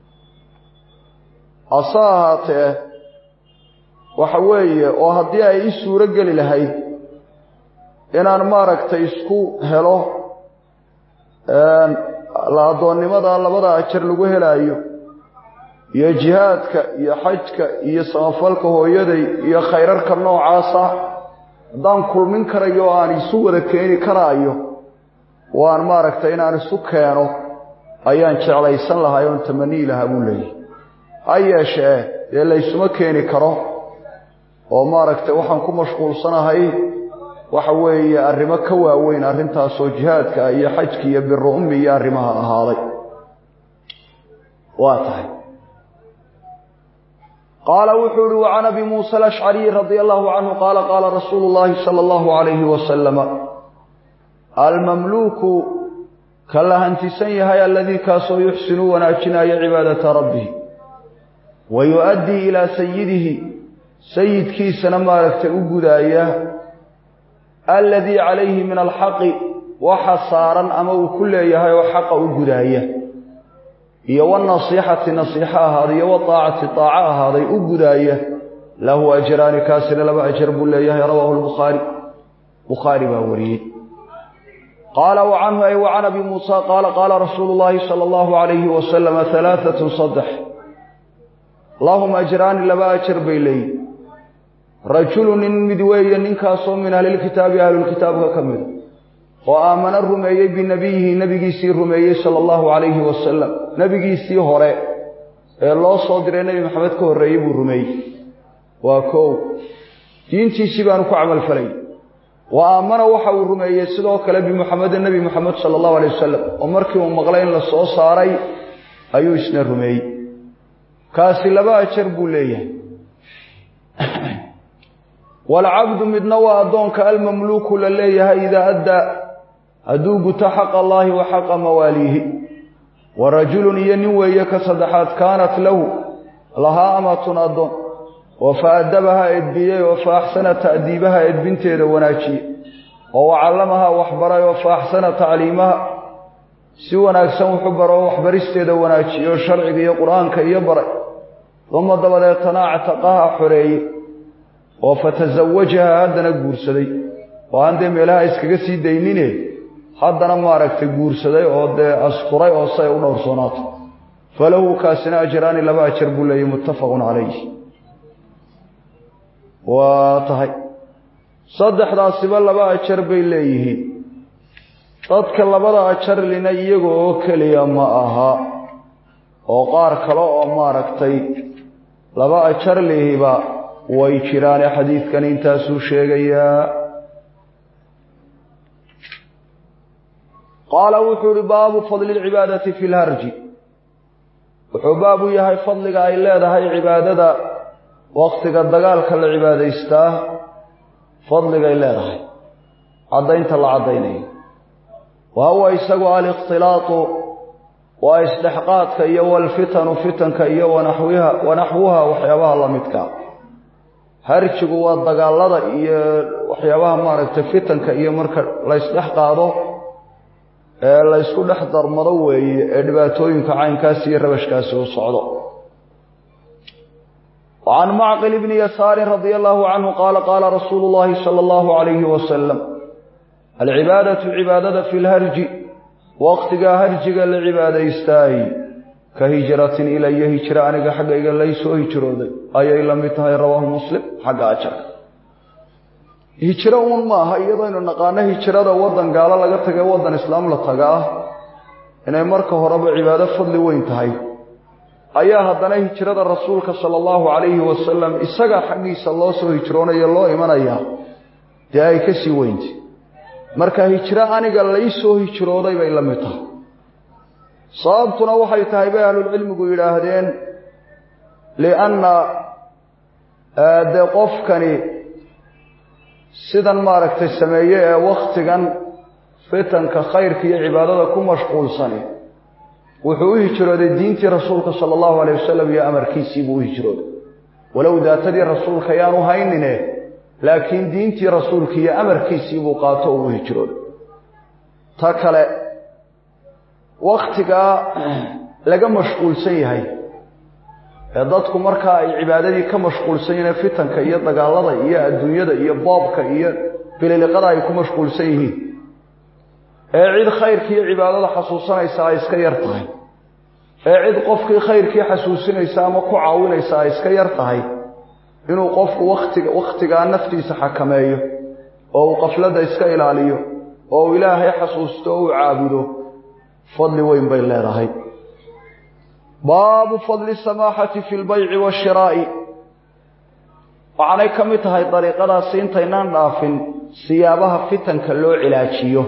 asaahate waxa weeye oo haddii ay ii suuro geli lahayd inaan maaragtay isku helo la adoonnimada labada ajar lagu helaayo iyo jihaadka iyo xajka iyo samafalka hooyaday iyo khayrarka noocaasa haddaan kulmin karayo oo aan isu wada keeni karaayo waan maaragtay inaan isu keeno ayaan jeclaysan lahaa oon tamanii lahaa buu leeyahay ha yeeshee dee laysuma keeni karo oo maaragtay waxaan ku mashquulsanahay waxa weeye arrimo ka waaweyn arrintaasoo jihaadka iyo xajka iyo birru ummi iyo arrimaha ahaaday waa tahay qaala wuxuu yidhi wacan abi muusa alashcariy radia allahu canhu qaala qaala rasuulu llahi sala allahu calayhi wasalama almamluuku ka la hantisan yahay aladii kaasoo yuxsinu wanaajinaya cibaadata rabbihi wa yu-addii ilaa sayidihi sayidkiisana maaragtay u gudaaya alladii calayhi min alxaqi waxa saaran ama uu ku leeyahay oo xaqa u gudaaya iyo wanasiixati nasiixa ahaaday iyo wadaacati daaca ahaaday u gudaaya lahu ajraani kaasina laba ajar buu leeyahay rawaahu lbukhaari baa wariyey qaala wacanhu ay wacan abi muusa qaala qaala rasuulu llaahi sala allahu calayhi wasalam halaaatun saddex lahum ajraani laba ajar bay leeyihin rajulu nin mid weeye ninkaasoo min ahlilkitaabi ahlulkitaabka ka mida oo aamana rumeeyey binabiyihi nebigiisii rumeeyey sala allahu calayhi wasalam nebigiisii hore ee loo soo diray nebi maxamed ka horreeyey buu rumeeyey waa kow diintiisii baanu ku camalfalay wa aamana waxa uu rumeeyey sidoo kale bimuxamedin nebi moxamed sala allahu alayh wasalam oo markii uu maqlay in la soo saaray ayuu isna rumeeyey kaasi laba ajar buu leeyahay walcabdu midna waa addoonka almamluuku la leeyahay idaa addaa hadduu guto xaqa allaahi wa xaqa mawaaliihi wa rajulun iyo nin weeye ka saddexaad kaanat lahu lahaa amatun addoon oo fa addabaha edbiyey oo fa axsana ta'diibaha edbinteeda wanaajiyey oo wacallamaha waxbaray oo fa axsana tacliimaha si wanaagsan wuxu baro oo waxbaristeeda wanaajiyey oo sharciga iyo qur-aanka iyo baray uma dabadeetana actaqaha xoreeyey oo fatasawajaha haddana guursaday oo aan dee meelaha iskaga sii daynine haddana maaragtay guursaday oo dee asturay oo say u dhowrsoonaato falahu kaasina ajraani laba ajar buu leeyahy muttafaqun calayhi waa tahay saddexdaasiba laba ajar bay leeyihiin dadka labada ajar lina iyaga oo keliya ma aha oo qaar kale oo maaragtay laba ajar lihiba way jiraane xadiidkan intaasuu sheegayaa qaala wuxuu ihi baabu fadli lcibaadati fi lharji wuxuu baabu yahay fadliga ay leedahay cibaadada waqtiga dagaalka la cibaadaystaa fadligay leedahay caddaynta la caddaynayo wa huwa isagu alikhtilaatu waa isdhexqaadka iyo walfitanu fitanka iyo wanaxwuha waxyaabaha la midka harjigu waa dagaalada iyo waxyaabaha maaragtay fitanka iyo marka la isdhex qaado ee la isku dhex darmado weeye ee dhibaatooyinka caynkaasi iyo rabashkaasi u socdo وعن معقل بن يسار رضي الله عنه قال قال رسول الله صلى الله عليه وسلم العبادة عبادة في الهرج وقتها هرجك العبادة يستاهي كهجرة إليه هجرة عنك حقا ليسوا هجرة أي لم يتهي رواه مسلم حق أجر هجرة ما أيضا نقانا هجرة وضن قال لقد وضن إسلام لطقاه إن مركه رب عبادة فضل وينتهي ayaa haddana hijrada rasuulka sallallahu alayhi wasallam isaga xaqiisa loo soo hijroonay loo imanaya dee ay ka sii weynti marka hijra aniga la soo hijrooday bay la mid tahay sababtuna waxay tahay bay ahlul cilmigu yiraahdeen lianna de qofkani sidan maaragtay sameeyay ee waqtigan fitanka khayrka iyo cibaadada ku mashquulsan wuxuu u hijrooday diintii rasuulka sallallahu alayhi wasallam iyo amarkiisii buu u hijrooday walow daatadii rasuulka yaanu haynine laakiin diintii rasuulka iyo amarkiisii buu qaato oo u hijrooday ta kale waqtiga laga mashquulsan yahay dadku marka ay cibaadadii ka mashquulsan yihiin fitanka iyo dagaalada iyo adduunyada iyo boobka iyo bililiqada ay ku mashquulsan yihiin cid khayrkii iyo cibaadada xasuusanaysa ay iska yar tahay cid qofkii khayrkii xasuusinaysa ama ku caawinaysa ay iska yar tahay inuu qofku waqtiga naftiisa xakameeyo oo uu qaflada iska ilaaliyo oo ilaahay xasuusto oo caabudo fadli weyn bay leedahay baabu fadli samaaxati fil bay'i wash-shiraa'i waxaanay ka mid tahay dariiqadaasi intaynaan dhaafin siyaabaha fitanka loo cilaajiyo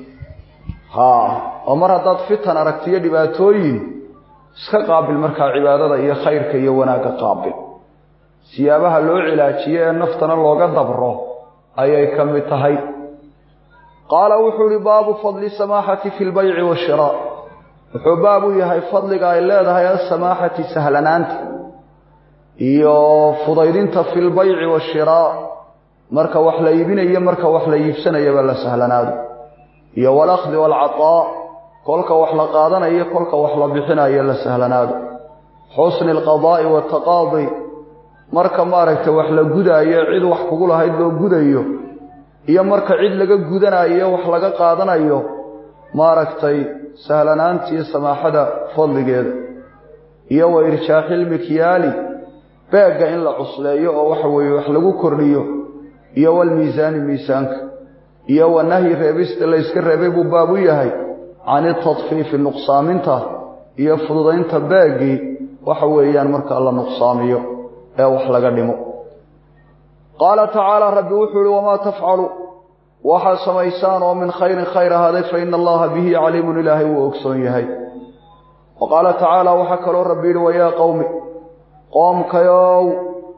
oo mar haddaad fitan aragtiyo dhibaatooyin iska qaabil markaa cibaadada iyo khayrka iyo wanaagga qaabil siyaabaha loo cilaajiyo ee naftana looga dabro ayay ka mid tahay qaala wuxuu li baabu fadli samaaxati fil bay'i wash-shiraa' wuxuu baabu yahay fadliga ay leedahay as-samaaxati sahlanaanta iyo fudaydinta fil bay'i wash-shiraa' marka wax la iibinayo marka wax la iibsanayo la sahlanaado iyo wal akhd wal 'ataa kolka wax la qaadanayo kolka wax la bixinayo la sahlanaado husn al qadaa'i wa taqaadi marka maaragtay wax la gudaayo cid wax kugu lahayd loo gudayo iyo marka cid laga gudanayo wax laga qaadanayo maaragtay sahlanaantii samaaxada fadligeeda iyo wa irjaaxil mikyaali baaga in la cusleeyo oo waxa weeye wax lagu kordhiyo iyo wal miisaani miisaanka iyo wanahi reebista la iska reebay buu baabu yahay aan tadfiif nuqsaaminta iyo fududaynta baagi waxa weeyaan marka la nuqsaamiyo ee wax laga dhimo qaala ta'ala rabbi wuxuu wama taf'alu waxa samaysaan oo min khayrin khayr hada fa inna allaha bihi alimun ilahi wa ogsoon yahay وقال تعالى وحكى ربي ويا قوم قوم كيو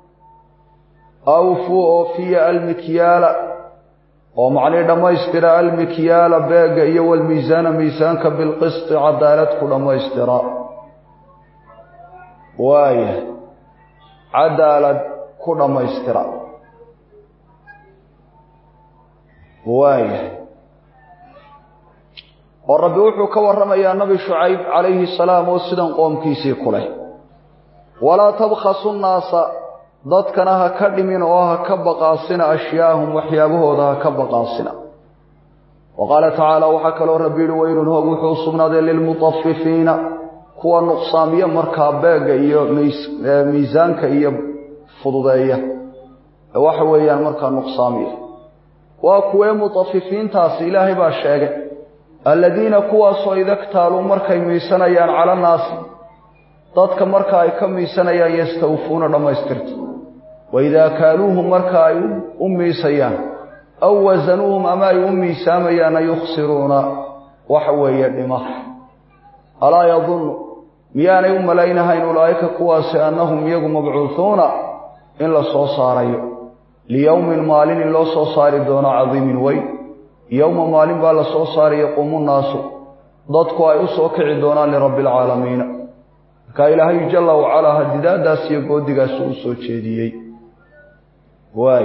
أوفوا في المكيال ومعني لما يسترى المكيال باقى إيو الميزان ميزانك بالقسط عدالتك لما يسترى وايه عدالة لما يسترى وايه والرب وحو كورم يا نبي شعيب عليه السلام وسدن قوم كيسي كله ولا تبخسوا الناس ضدكنا كدمين او كبقاسنا اشياءهم وحيابهودا كبقاسنا وقال تعالى وحكى له ربي ويل هو وحو سبناد للمطففين كوا نقصاميه marka beega iyo miisaanka iyo fududeeya waxa weeyaan marka nuqsaamiye waa kuwa mutaffifiintaas ilaahay baa sheegay الذين كوا إذا مركا ميسانيان على الناس ضدك مركا كميسانيان يستوفون لما يسترت وإذا كالوهم مركا ميسيان أو وزنوهم أما ميساميان يخسرون وحويا دماء ألا يظن ميان يوم لينهين أولئك كواس أنهم يقوم مبعوثون إلا صوصاري ليوم المال إلا صوصاري دون عظيم وين يوم مالين بالا سو صار يقوم الناس ضدكو اي سو كعي دونا لرب العالمين كا الهي جل وعلا هديداداس iyo goodigaas uu soo jeediyay waay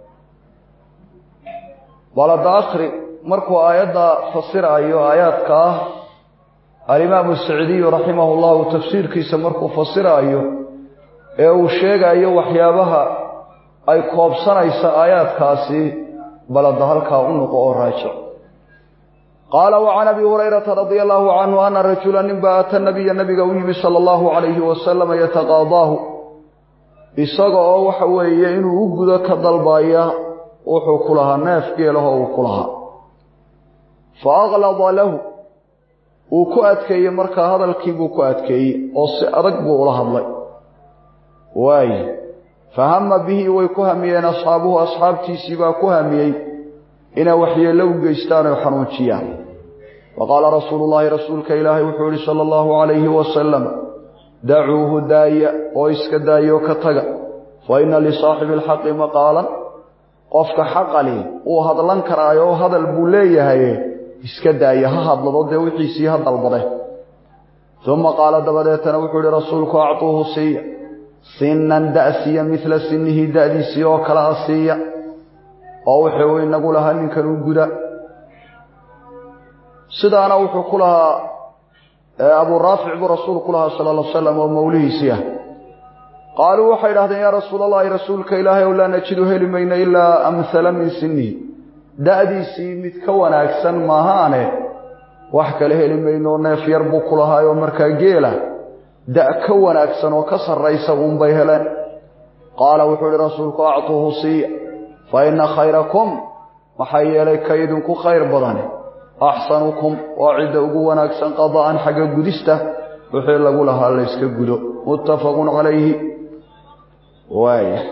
wala daaqri markuu aayada fasirayo aayadka al-Imam Sa'di rahimahullah tafsiirkiisa markuu fasirayo ee uu sheegayo waxyaabaha ay koobsanaysa aayadkaasi بلد هلكا ونقو راجع قال وعن ابي هريره رضي الله عنه ان رجلا بات النبي صلى الله عليه وسلم يتقاضاه isagoo waxa weeye inuu u gudo ka dalbaaya wuxuu kulaha neef geelaha uu kulaha faaqlada lahu uu ku adkeeyay marka hadalkii buu ku adkeeyay oo si adag buu ula hadlay waay فهم به ويكهمين أصحابه أصحابتي سبا كهمي إن وحي لو جيستان وحنوشيان وقال رسول الله رسولك إلهي وحوري صلى الله عليه وسلم دعوه دايا ويسك دايا وكتغى فإن لصاحب الحق مقالا قفك حق لي وهذا لنكرايا وهذا البولية هاي اسك دايا هذا الضد وحيسي هذا البضي ثم قال دبدتنا وحول رسولك أعطوه سيا سنا دأسيا مثل سنه دأدي سيا وكلا سيا أو حوين نقولها إنك نقول سدانا وحكولها أبو الرافع برسول كلها صلى الله عليه وسلم وموليه سيا قالوا وحي لهذا يا رسول الله رسولك إلهي ولا نجده لمن إلا أمثل من سنه دأدي سي متكون أكسن ماهانه وحكى له لمن ناف يربو كلها يوم مركا جيله دأ كون أكسن وكسر رئيس بيهلا قال وحي رسولك أعطوه سيا فإن خيركم وحي إليك كيدك خير بدنه أحسنكم وعد أقوانا أكسن قضاء حق قدسته وحيل لقولها الله يسكبه متفق عليه وايه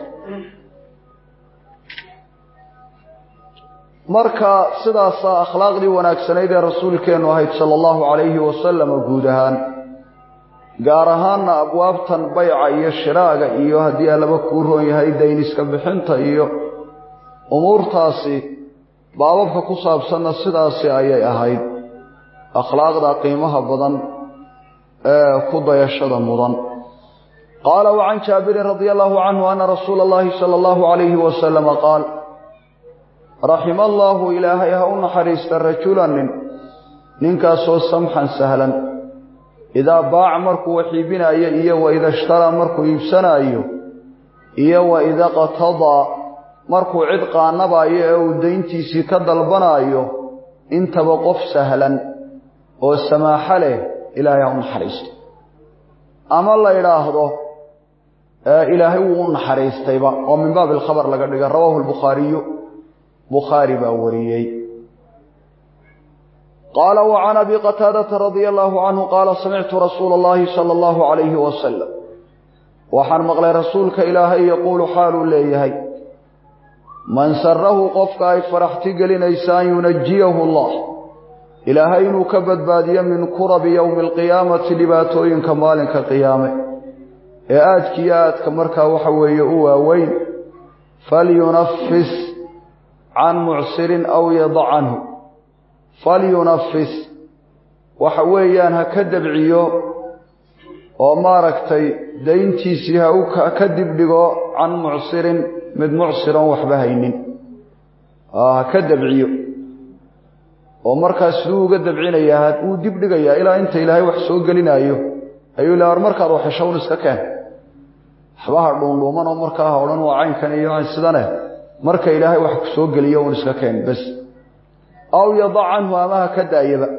marka sidaas akhlaaqdi wanaagsaneed ee rasuulkeenu ahayd sallallahu alayhi wasallam guudahan gaar ahaan abwaabtan bay'a iyo shiraaga iyo hadii laba ku roon yahay dayn iska bixinta iyo umurtaasi baababka ku saabsan sidaas ayay ahayd akhlaaqda qiimaha badan ee ku dayashada mudan قال وعن جابر رضي الله عنه أن رسول الله صلى الله عليه وسلم قال رحم الله إلهي هون حريست رجلا ننكاسو سمحا سهلا إذا باع مركو وحيبنا إيه وإذا اشترى مركو يبسنا إيه وإذا قتضى مركو عدقا نبا إيه ودينتي سيكد البنا انت بقف سهلا والسماح له إلهي هون حريست أما الله إلهه إلهي هون حريست ومن باب الخبر لقد رواه البخاري بخاري باوريي قال وعن أبي قتادة رضي الله عنه قال سمعت رسول الله صلى الله عليه وسلم وحن مغلى رسولك إلهي يقول حال ليهي من سره قفك فرحت قلنا إيسان ينجيه الله إلهي نكبد باديا من كرب يوم القيامة لباتوين كمالك قيامة ياتك مركا وحوي وين فلينفس عن معسر أو يضع عنه فلينفس وحويان هكذب عيو وما ركتي دينتي سيهاوك هكذب لغو عن معسر مد معسرا وحبهين هكذب عيو ومركا سلوه قدب عينيها ودب لغايا إلا انت إلهي وحسوق لنا أيو لا مركا روح شون اسكاكان حباها اللومان ومركا هولان وعين كان إيوان السدانه marka ilaahay wax ku soo galiyo oo iska keen bas aw yad'anhu ama ka daayaba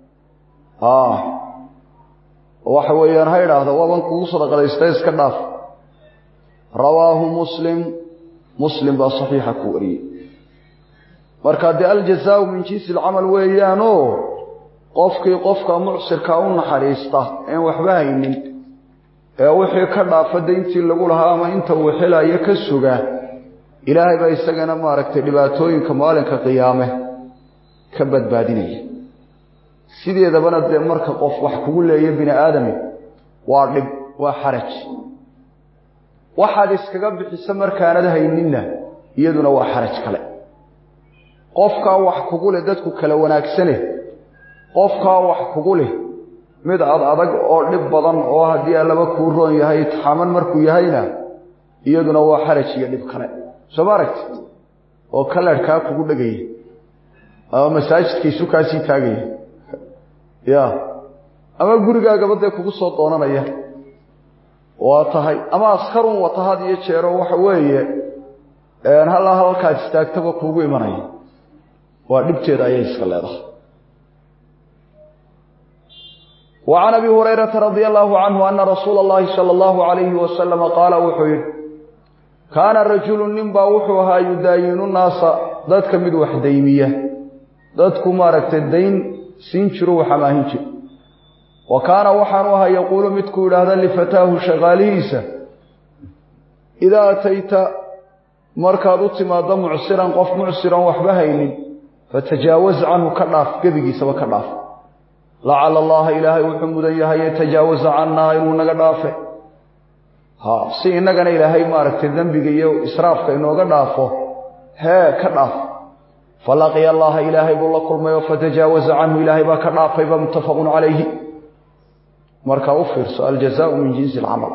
waxa weeyaan hayraahdo waban kugu sadaqadeystay iska dhaaf rawaahu muslim ba saxiixa ku wariyay marka al jazaa min jinsi al amal weeyaano qofka mucsirka u naxariista in waxba haynin ee wixii ka dhaafay intii lagu lahaa ama inta uu xilaayo ka sugaa إلهي بيسجنا ما ركت لباتوين كمالك قيامه كبد بادينية سيدي إذا بنت مرك قف وحكول لي ابن آدم وارب وحرج واحد إسكجاب بحسمر كان ده يننا يدنا وحرج كلا قفك وحكول دتك كلوناك سنة قفك وحكوله مد عضك أو لبضن أو هدي على بكورون يهاي تحمل مركو يهاينا يدنا وحرج يلب كلا سمارك oo kalarka kugu dhagay ama masaajidkiisu ka sii taagay ama gurigaaga bada kugu soo doonanaya waa tahay ama askarun watahad iyo jeero waxa weeye halka istaagtaba kugu imanaya waa dhibteeda ayay iska leedahay وعن أبي هريرة رضي الله عنه أن رسول الله صلى الله عليه وسلم قال وحيد كان الرجل نبا وحوها يداين الناس ذاتك مد وحديمية ذاتك ماركت الدين سينشرو وحماهنشي وكان وحنوها يقول متكو هذا لفتاه شغاليسة إذا أتيت مركضت ما ضم معسرا قف معسرا وحبهين فتجاوز عنه كناف قبقي سوى كناف لعل الله إلهي وحمد يتجاوز عنا إنه نقنافه si inagana ilaahay maaragtay dambiga iyo israafka inooga dhaafo ka dhaaf falaqi allah ilaahay buu la kulmay oo fatajaawaza anhu ilaahay ba ka dhaafay ba muttafaqun alayhi marka u fiirso aljazaa'u min jinsi al'amal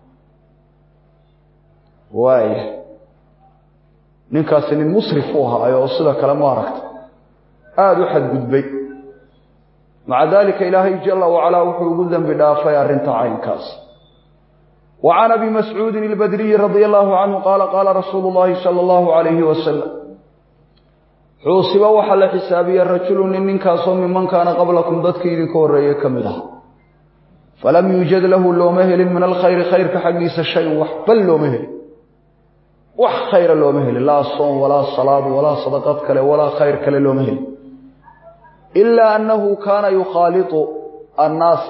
waay ninkaas nin musrif u ahaa oo sida kale ma aragta aad u xad gudbay maca dalika ilaahay jalla wa ala wuxuu ugu dambi dhaafay arinta caynkaas وعن أبي مسعود البدري رضي الله عنه قال قال رسول الله صلى الله عليه وسلم حوصب وحل حسابي الرجل من كاسم من كان قبلكم ضدك إذنك ورأيك منها فلم يوجد له لو مهل من الخير خير كحقيس الشيء وحبل لو مهل وح خير لو مهل لا صوم ولا صلاة ولا صدقات كله ولا خير كله لو مهل إلا أنه كان يخالط الناس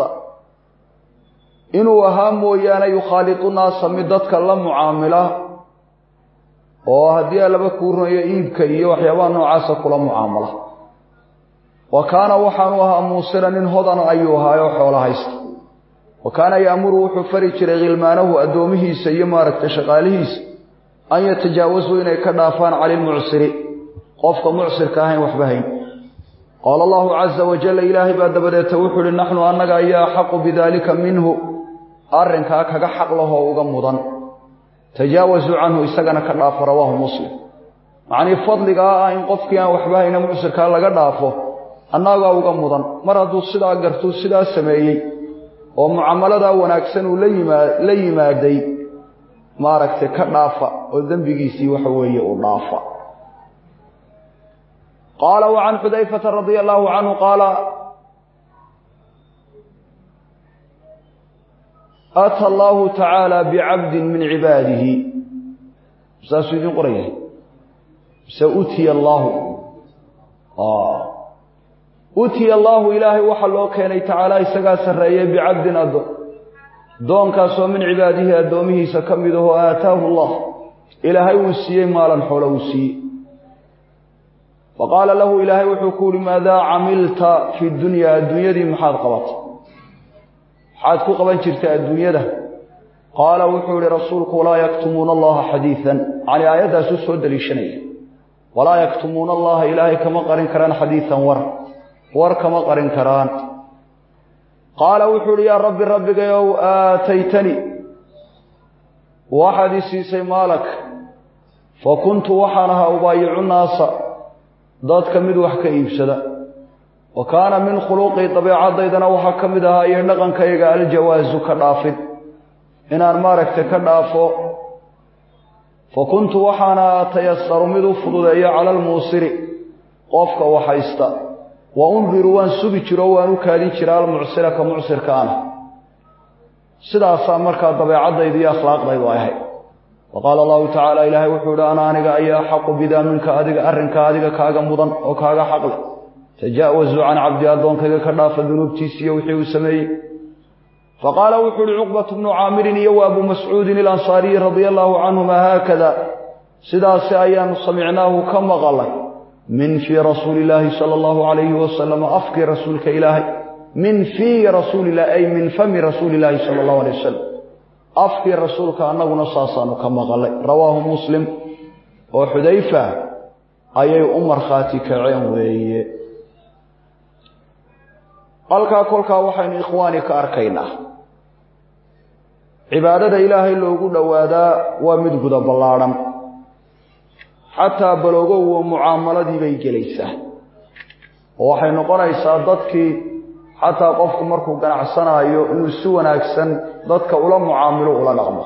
inuu ahaa mooyaane yukhaalitu naasa mid dadka la mucaamila oo haddii laba kuurnayo iibka iyo waxyaabaha noocaasa kula mucaamala wa kaana waxaanu ahaa muusira nin hodan ayuu ahaayo xoolo haysta wa kaana yaamuru wuxuu fari jiray khilmaanahu addoomihiisa iyo maaragta shaqaalihiisa an yatajaawasu inay ka dhaafaan cali lmucsiri qofka mucsirka ahayn waxba hayn qaala allahu caza wajalla ilaahay baa dabadeeta wuxuu ihi naxnu annaga ayaa axaqu bidaalika minhu arrinkaa kaga xaq lahoo uga mudan tajaawazu canhu isagana ka dhaafo rawaahu muslim macnii fadligaa ah in qofkii aan waxba hayna mucsirkaa laga dhaafo annagaa uga mudan mar hadduu sidaa gartuu sidaa sameeyey oo mucaamaladaa wanaagsan uu la yimaaday maaragtay ka dhaafa oo dembigiisii waxa weeye u dhaafa qaala wacan xudayfata radia allaahu canhu qaala أتى الله تعالى بعبد من عباده سأسودين قرية سأتي الله أتي الله إلهي وحلو كان تعالى إسقى سرية بعبد أدو دون كاسو من عباده أدومه سكمده آتاه الله إلهي وسيه مالا حول وسيه فقال له إلهي وحكول ماذا عملت في الدنيا دي محاد قبط حاد كو قبان جرت الدنيا قال وحول رسولك ولا يكتمون الله حديثا على آيات سوسو دليشنيه ولا يكتمون الله إلهي كما قرن كران حديثا ور كما قرن كران قال وحول يا رب ربك يو آتيتني وحديثي سيمالك فكنت وحنها أبايع الناس ضاد كمد وحكا إبسدا وكان من خلقي طبيعة ضيدنا وحكمدها ينقن كيغا الجواز كدافد إن أرمارك كدافو فكنت وحانا تيسر مدو فضلي على الموسر قفك وحيستا وانظر وان سبتر وان كاليتر المعسر كمعسر كان سدا سامركا طبيعة ضيدي أخلاق ضيدها وقال الله تعالى إلهي وحودا أنا أنك أيها حق بدا منك أدك أرنك أدك كاغا مضن وكاغا حقل تجاوزوا عن عبد أدون كذا كرافة ذنوب تيسية وحيو سمي فقال وحول عقبة بن عامر يواب مسعود الأنصاري رضي الله عنهما هكذا سدا سأيان سمعناه كما قال من في رسول الله صلى الله عليه وسلم أفكي رسولك إلهي من في رسول الله أي من فم رسول الله صلى الله عليه وسلم أفكي رسولك أنه نصاصان كما قال رواه مسلم وحذيفة أي أمر خاتك عين halkaa kolkaa waxaynu ikhwaani ka arkaynaa cibaadada ilaahay loogu dhowaadaa waa mid guda ballaadhan xataa baloogow mucaamaladii bay gelaysaa oo waxay noqonaysaa dadkii xataa qofku markuu ganacsanaayo inuu si wanaagsan dadka ula mucaamilo ula dhaqmo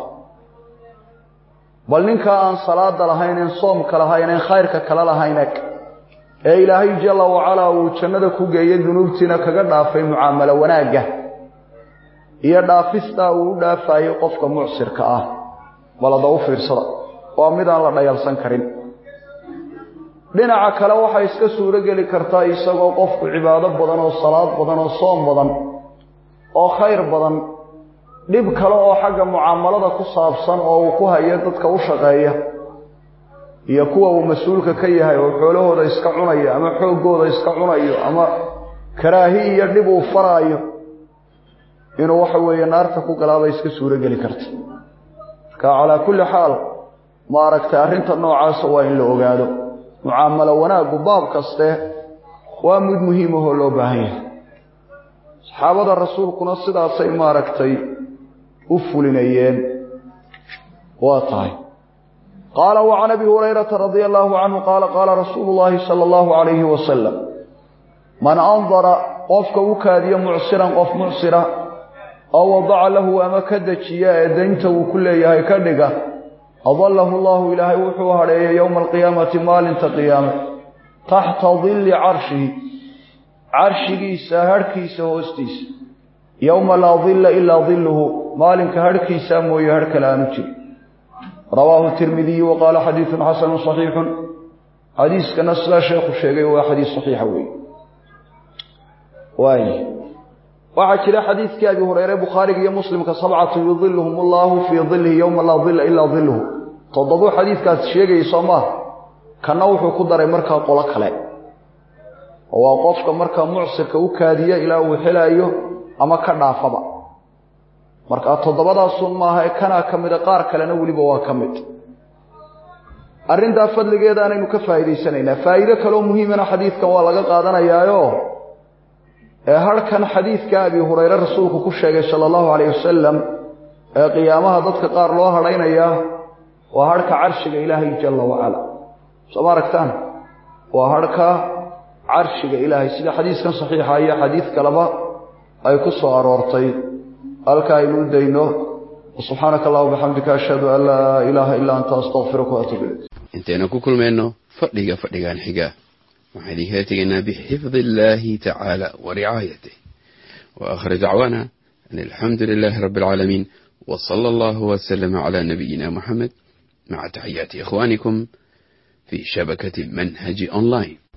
bal ninka aan salaada lahayn in soomka lahayn in khayrka kala lahayn ee ilaahay jalla wa ala uu jannada ku geeyay dunuubtiina kaga dhaafay mucaamalo wanaaga iyo dhaafista uu dhaafayo qofka mucsirka ah balada u fiirsada waa mid aan la dhayalsan karin dhinaca kale waxa iska suuro gali kartaa isagoo qofku cibaado badan oo salaad badan oo soom badan oo khayr badan dib kale oo xagga mucaamalada ku saabsan oo uu ku hayo dadka u shaqeeya iyo kuwa uu mas'uulka ka yahay oo xoolahooda iska cunayo ama xoogooda iska cunayo ama karaahi iyo dhib uu faraayo inuu waxa weeye naarta ku galaaba iska suuro gali karto ka ala kulli xaal ma aragta arrinta noocaas waa in la ogaado mucaamalo wanaag baab kaste waa mid muhiim ah oo loo baahan yahay saxaabada rasuulkuna sidaasay maaragtay u fulinayeen waa tahay qaala wa can abi hurayrata radia allahu canhu qaala qaala rasuulu llaahi sala allahu calayhi wasalam man andara qofka u kaadiya mucsiran qof mucsira aw wadaca lahu ama ka dejiya ee daynta uu ku leeyahay ka dhiga adallahu allahu ilaahay wuxuu hadheeyay yowma alqiyaamati maalinta qiyaame taxta dilli carshihi carshigiisa harhkiisa hoostiisa yowma laa dilla ilaa dilluhu maalinka harhkiisaa mooye harh kale aanu jirin rawaahu tirmidiyu wa qaala xadiidun xasanun saxiixun xadiiskana sidaa sheekhu sheegay waa xadiis saxiixa weeye waaye waxaa jira xadiidkii abi hureyre bukhaariga iyo muslimka sabcatu yudiluhum allahu fii dilihi yowma laa dilla ilaa dilluhu toddobuu xadiidkaas sheegayay soo maaha kanna wuxuu ku daray markaa qolo kale oo waa qofka markaa mucsirka u kaadiya ilaa uu xelaayo ama ka dhaafaba markaa toddobadaasun maaha ee kanaa ka mida qaar kalena weliba waa ka mid arrintaa fadligeeda aanaynu ka faa'iidaysanaynaa faa'iido kaloo muhiimana xadiidkan waa laga qaadanayaayo ee harhkan xadiidka abi hureyre rasuulku ku sheegay sala allahu calayh wasalam ee qiyaamaha dadka qaar loo hadhaynayaa waa harhka carshiga ilaahay jalla wacala soo ma aragtaan waa harhka carshiga ilaahay sida xadiiskan saxiixa iyo xadiid kaleba ay ku soo aroortay halka aynu u dayno subxaanaka allahuma bixamdika ashhadu an laa ilaaha illaa anta astaqfiruka wa atuubu ilayk intaynu ku kulmayno fadhigan xiga waxaan idinkaga tegaynaa bixifdi illaahi tacaala wa ricaayatih wa aakhir dacwaana an alxamdu lilaahi rabbi alcaalamiin wa sala allahu wasalama calaa nabiyina muxamed maca taxiyaati ikhwaanikum fi shabakati manhaji online.